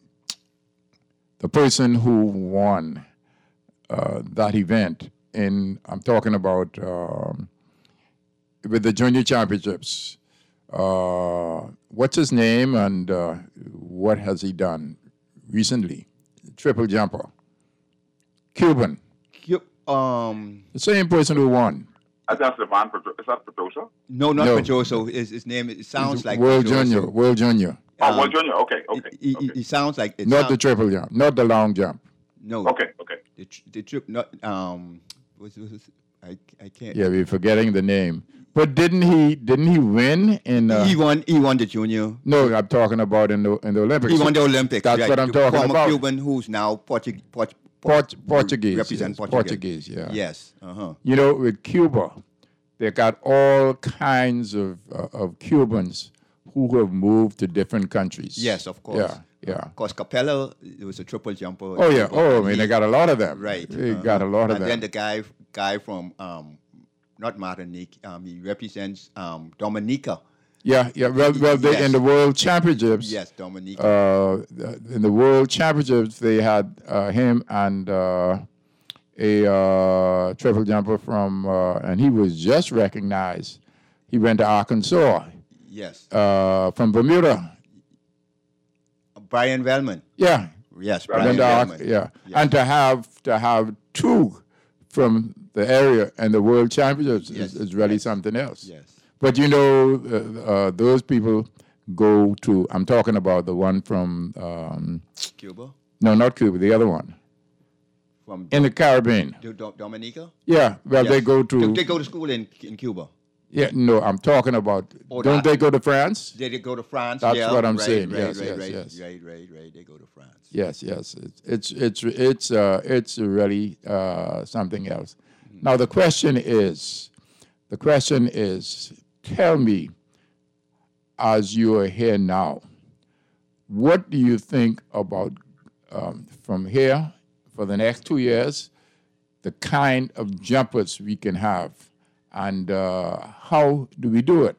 the person who won uh, that event. In I'm talking about um, with the junior championships. Uh, what's his name and uh, what has he done recently? Triple jumper. Cuban. Cu- Um, The same person who won. I think that's Levan Pedro- Is that Pedrosa? no, not No. Pedroso. His, his name, it sounds like World Pedroso. Junior. World Junior. Oh, Um, well, Junior. Okay, okay. He, he, okay. he sounds like it Not the sound- triple jump. Not the long jump. no. Okay, okay. The, tr- the trip, not um, what's, what's, I I can't. Yeah, we're forgetting the name. But didn't he didn't he win in uh, he won. He won the junior. No, I'm talking about in the in the Olympics. He won the Olympics. That's right. what I'm the talking former about. Cuban, who's now Portu- Port- Port- Portuguese. represent yes, Portugal. Portuguese, yeah. Yes. Uh huh. You know, with Cuba, they got all kinds of uh, of Cubans who have moved to different countries. Yes, of course. Yeah, yeah. Of course, Capella it was a triple jumper. Oh yeah. Oh, I And mean, he- they got a lot of them. Right. They uh-huh. got a lot of and them. then the guy guy from um, not Martinique. Um, he represents um, Dominica. yeah, yeah. Well, well, they, Yes. in the World Championships. Yes, Dominica. Uh, in the World Championships, they had uh, him and uh, a uh, triple jumper from, uh, and he was just recognized. He went to Arkansas yes. uh, from Bermuda. Brian Wellman. Yeah, Yes, went Brian to Ar- Wellman. yeah, and to have to have two from the area and the World Championships Yes, is, is really yes, something else. Yes. But you know, uh, uh, those people go to. I'm talking about the one from. Um, Cuba. no, not Cuba. The other one From in the Caribbean. Do- Do- Dominica. Yeah, well, they Yes. go to. They, they go to school in in Cuba. Yeah, no, I'm talking about. Oh, don't that- they go to France? They, they go to France. That's yeah, what I'm right, saying. Right, Yes, right, yes, right, yes. right, right, right. They go to France. Yes, yes. It's it's it's it's uh, it's really uh, something else. Mm-hmm. Now the question is, the question is, tell me, as you are here now, what do you think about um, from here for the next two years the kind of jumpers we can have, and uh, how do we do it?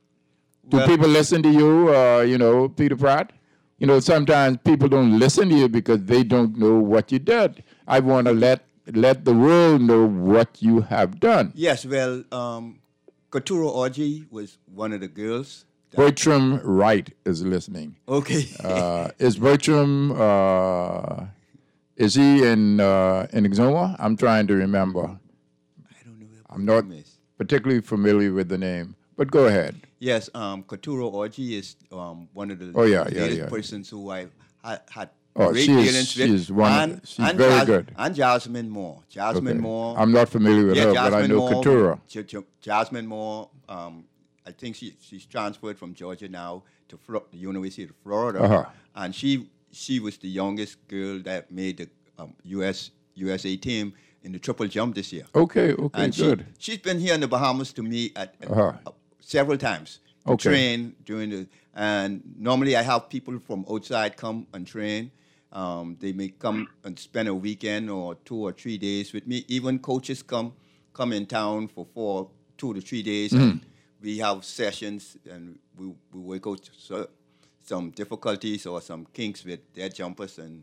Do Well, people listen to you, uh, you know, Peter Pratt? You know, sometimes people don't listen to you because they don't know what you did. I want to let let the world know what you have done. Yes, well, um, Katuro Orji was one of the girls. that- Bertram Wright is listening. Okay. Uh, is Bertram, uh, is he in uh, in Exuma? I'm trying to remember. I don't know where I'm not Bertram is. particularly familiar with the name, but go ahead. Yes, um, Katuro Orji is um, one of the Oh, yeah, yeah, latest yeah. persons who I had, had Oh, great she is- dealings she with. is one of- and, she's and very Jas- good. And Jasmine Moore. Jasmine Okay. Moore. I'm not familiar with yeah, her, Jasmine but I know Moore, Katura. J- J- Jasmine Moore, um, I think she, she's transferred from Georgia now to Flo- the University of Florida. Uh-huh. And she she was the youngest girl that made the um, U S U S A team in the triple jump this year. Okay, okay, and good. She, she's been here in the Bahamas to me at, at Uh-huh. uh, several times to Okay. train during the. And normally I have people from outside come and train. Um, they may come and spend a weekend or two or three days with me. Even coaches come come in town for four, two to three days, and we have sessions and we, we work out so, some difficulties or some kinks with their jumpers. And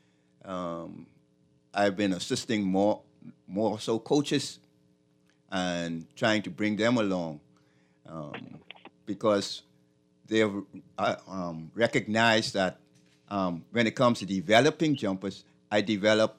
um, I've been assisting more more so coaches and trying to bring them along um, because they've uh, um, recognized that um, when it comes to developing jumpers, I developed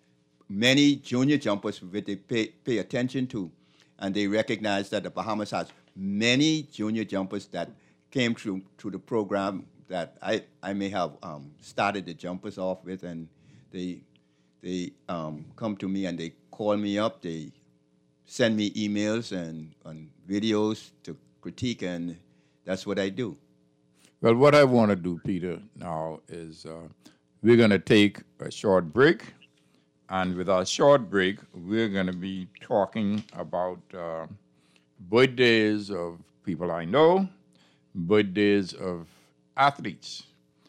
many junior jumpers which they pay, pay attention to, and they recognize that the Bahamas has many junior jumpers that came through through the program that I, I may have um, started the jumpers off with, and they they um, come to me and they call me up, they send me emails and, and videos to critique, and that's what I do. Well, what I want to do, Peter, now is uh, we're going to take a short break. And with our short break, we're going to be talking about uh, birthdays of people I know, birthdays of athletes.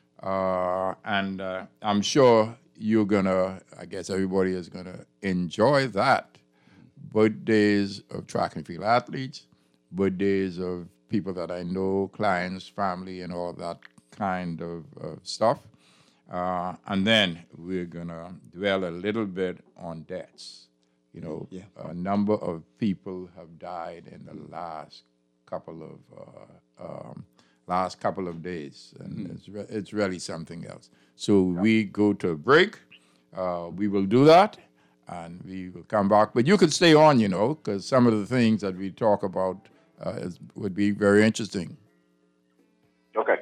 Uh, and uh, I'm sure you're going to, I guess everybody is going to enjoy that. Birthdays of track and field athletes, birthdays of people that I know, clients, family, and all that kind of, of stuff. Uh, and then we're going to dwell a little bit on deaths. You know, Yeah. a number of people have died in the last couple of uh, um, last couple of days, and Mm-hmm. it's re- it's really something else. So we go to a break. Uh, we will do that, and we will come back. But you could stay on, you know, because some of the things that we talk about uh, is, would be very interesting. Okay.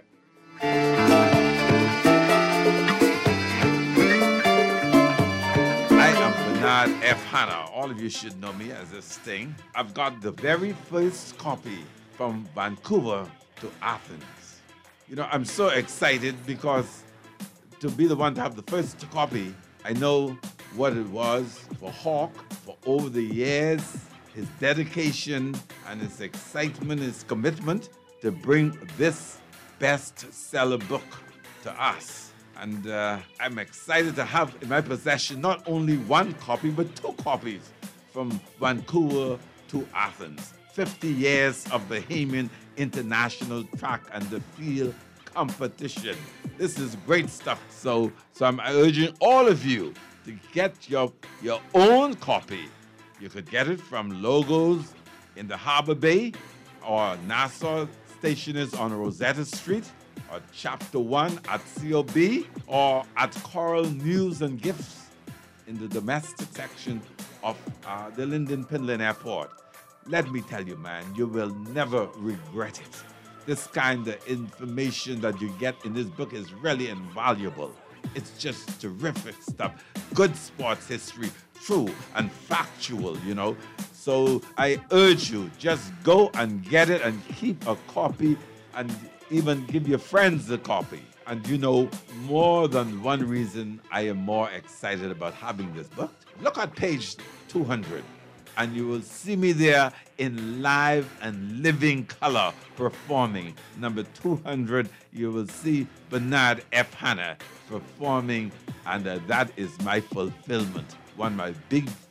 I am Bernard F. Hanna. All of you should know me as this thing. I've got the very first copy from Vancouver to Athens. You know, I'm so excited because to be the one to have the first copy, I know what it was for Hawk for over the years, his dedication and his excitement, his commitment to bring this bestseller book to us. And uh, I'm excited to have in my possession not only one copy, but two copies from Vancouver to Athens. fifty years of Bahamian International Track and the Field Competition. This is great stuff. So, so I'm urging all of you to get your, your own copy. You could get it from Logos in the Harbor Bay, or Nassau Stationers on Rosetta Street, or Chapter one at C O B, or at Coral News and Gifts in the domestic section of uh, the Linden Pinland Airport. Let me tell you, man, you will never regret it. This kind of information that you get in this book is really invaluable. It's just terrific stuff. Good sports history, true and factual, you know. So I urge you, just go and get it and keep a copy and even give your friends a copy. And you know, more than one reason I am more excited about having this book. Look at page two hundred, and you will see me there in live and living color performing. Number two hundred, you will see Bernard F. Hanna performing, and uh, that is my fulfillment. One of my big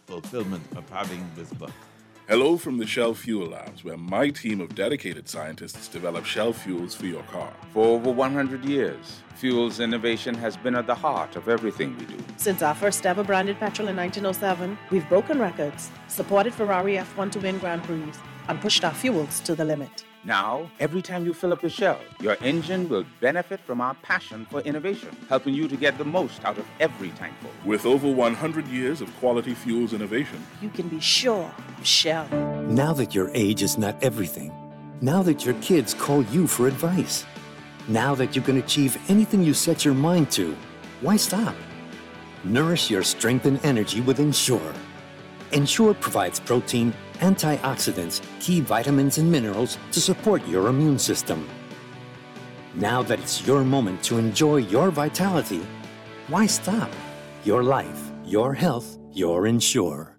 fulfillment of having this book. Hello from the Shell Fuel Labs, where my team of dedicated scientists develop Shell fuels for your car. For over one hundred years, fuels innovation has been at the heart of everything we do. Since our first ever branded petrol in nineteen oh seven, we've broken records, supported Ferrari F one to win Grand Prix, and pushed our fuels to the limit. Now, every time you fill up your Shell, your engine will benefit from our passion for innovation, helping you to get the most out of every tankful. With over one hundred years of quality fuels innovation, You can be sure of Shell. Now that your age is not everything, now that your kids call you for advice, now that you can achieve anything you set your mind to, why stop? Nourish your strength and energy with Ensure. Ensure provides protein, antioxidants, key vitamins, and minerals to support your immune system. Now that it's your moment to enjoy your vitality, why stop? Your life, your health, your Ensure.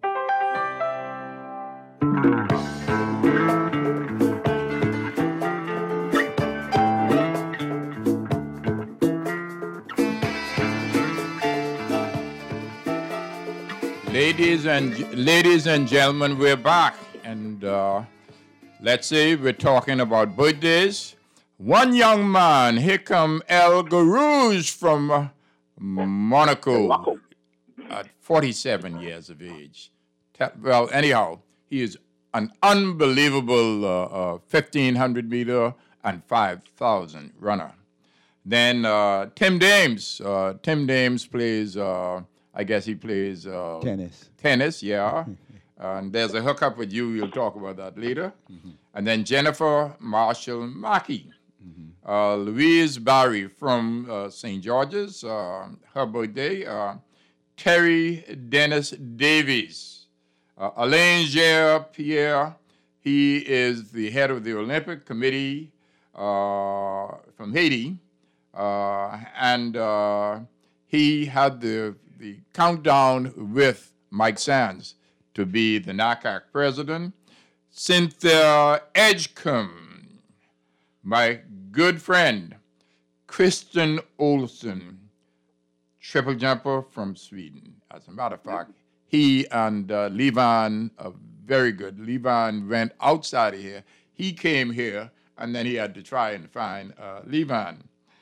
Ladies and ladies and gentlemen, we're back, and uh, let's say we're talking about birthdays. One young man, here come El Garouge from uh, Monaco, at forty-seven years of age. Te- Well, anyhow, he is an unbelievable uh, uh, fifteen hundred meter and five thousand runner. Then uh, Tim Dames. Uh, Tim Dames plays. Uh, I guess he plays uh, Tennis. Tennis, yeah. And there's a hookup with you. We'll talk about that later. And then Jennifer Marshall Mackey. Uh, Louise Barry from uh, Saint George's, uh, her birthday. Uh, Terry Dennis Davies. Uh, Alain Gere Pierre, he is the head of the Olympic Committee uh, from Haiti. Uh, and uh, he had the the countdown with Mike Sands to be the N A C A C president. Cynthia Edgecombe, my good friend, Kristen Olsen, triple jumper from Sweden. As a matter of fact, he and uh, Levan are very good. Levan went outside of here. He came here, and then he had to try and find uh, Levan.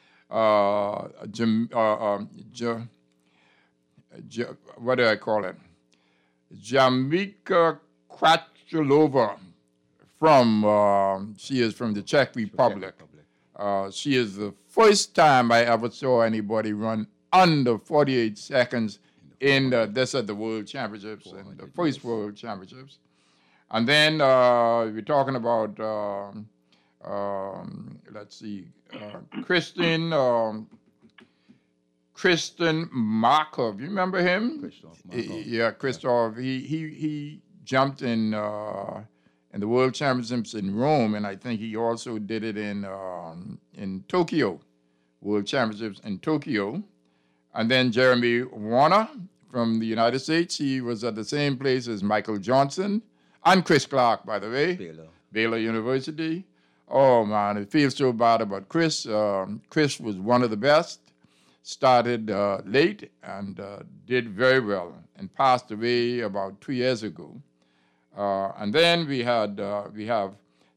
Uh, Jam, uh, uh, J- J- what do I call it? Jamika Kracholova from, uh, she is from the Czech Republic. Uh, she is the first time I ever saw anybody run under forty-eight seconds in the, this at the World Championships, and the first World Championships. And then uh, we're talking about, um, um, let's see, uh, Kristen, um, Kristen Markov. You remember him? Christoph He- Markov. Yeah, Christoph. He he he jumped in uh, in the World Championships in Rome, and I think he also did it in um, in Tokyo, World Championships in Tokyo. And then Jeremy Warner from the United States. He was at the same place as Michael Johnson and Chris Clark, by the way. Baylor. Baylor University. Oh, man, it feels so bad about Chris. Um, Chris was one of the best, started uh, late and uh, did very well and passed away about two years ago. Uh, and then we had uh, we have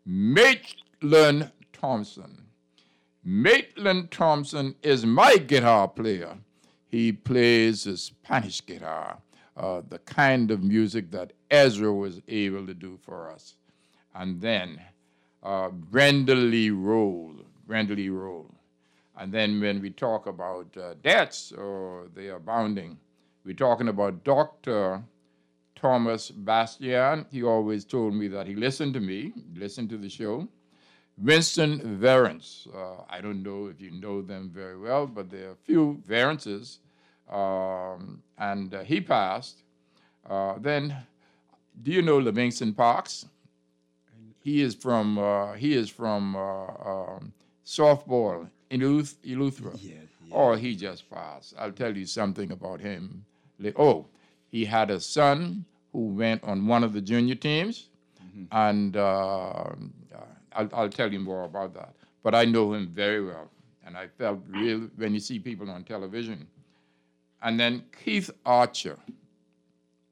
Maitland Thompson. Maitland Thompson is my guitar player. He plays the Spanish guitar, uh, the kind of music that Ezra was able to do for us. And then uh, Brenda Lee Roll, Brenda Lee Roll. And then when we talk about uh, deaths, or they are bounding, we're talking about Doctor Thomas Bastian. He always told me that he listened to me, listened to the show. Winston Verence. Uh, I don't know if you know them very well, but there are a few Verences. Um, and uh, he passed. Uh, then, do you know Livingston Parks? He is from uh, he is from uh, um, softball in Eluth- Eleuthera. Yes, yes. Oh, he just passed. I'll tell you something about him. Li- Oh, he had a son who went on one of the junior teams, and uh, I'll, I'll tell you more about that. But I know him very well, and I felt real when you see people on television. And then Keith Archer.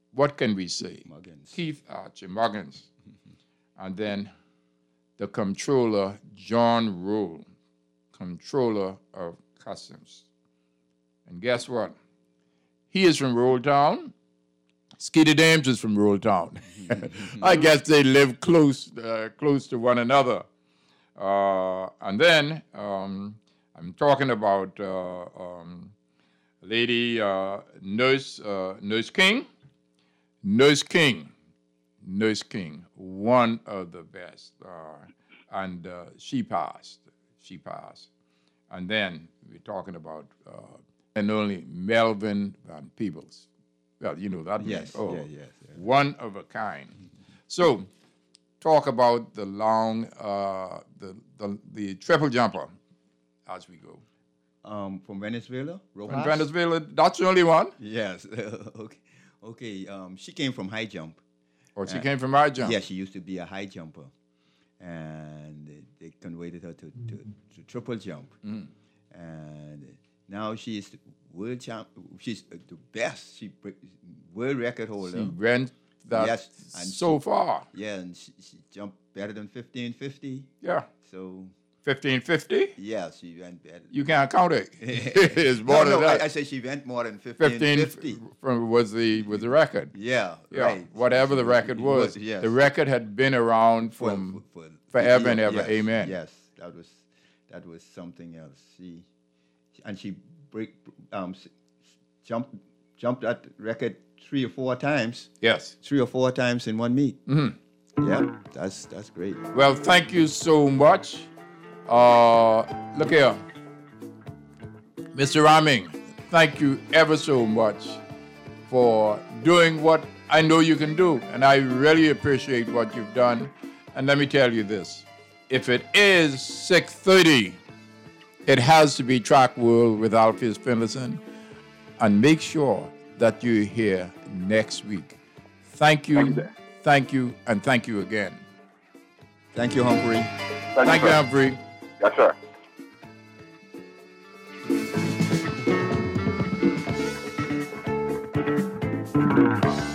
what can we say? Muggins. Keith Archie Muggins. And then the Comptroller, John Rule, Comptroller of Customs. And guess what? He is from Roll Town. Skeeter Dames is from Roll Town. I guess they live close, uh, close to one another. Uh, and then um, I'm talking about uh, um, Lady uh, Nurse uh, Nurse King. Nurse King. Nurse King, one of the best. Uh, and uh, she passed. She passed. And then we're talking about uh, and only Melvin Van Peebles. Well, you know that. Yes, man. Oh, yeah, yes, yeah. One of a kind. So, talk about the long, uh, the, the the triple jumper as we go. Um, from Venezuela, Rojas? From Venezuela, that's the only one? Yes. okay. Okay. Um, she came from high jump. Or she Uh, came from high jump? Yeah, she used to be a high jumper, and they, they converted her to, to, to triple jump, Mm. and now she's world champ. She's the best. She break- world record holder. She went that yes, and so she- far. Yeah, and she, she jumped better than fifteen fifty. Yeah. So fifteen fifty? yeah, she went better. You can't count it. It's more no, than no, that. I, I said she went more than fifteen fifty. from was the was the record. Yeah, Yeah, right. whatever the record was. Was, yes. The record had been around For- from for- for- forever yeah, and ever. yes, Amen. Yes, that was that was something else. She and she break um s- jumped jumped that record three or four times. Yes. Three or four times in one meet. Mm-hmm. Yeah, that's that's great. Well, thank you so much. Uh, look here, Mister Raming, thank you ever so much for doing what I know you can do, and I really appreciate what you've done. And let me tell you this: if it is six thirty, it has to be Track World with Alpheus Finlayson, and make sure that you're here next week. Thank you, Thank you, sir. thank you, and thank you again. Thank you, Humphrey. Thank, Thank you, sir. Humphrey. Yes, sir. Thank you.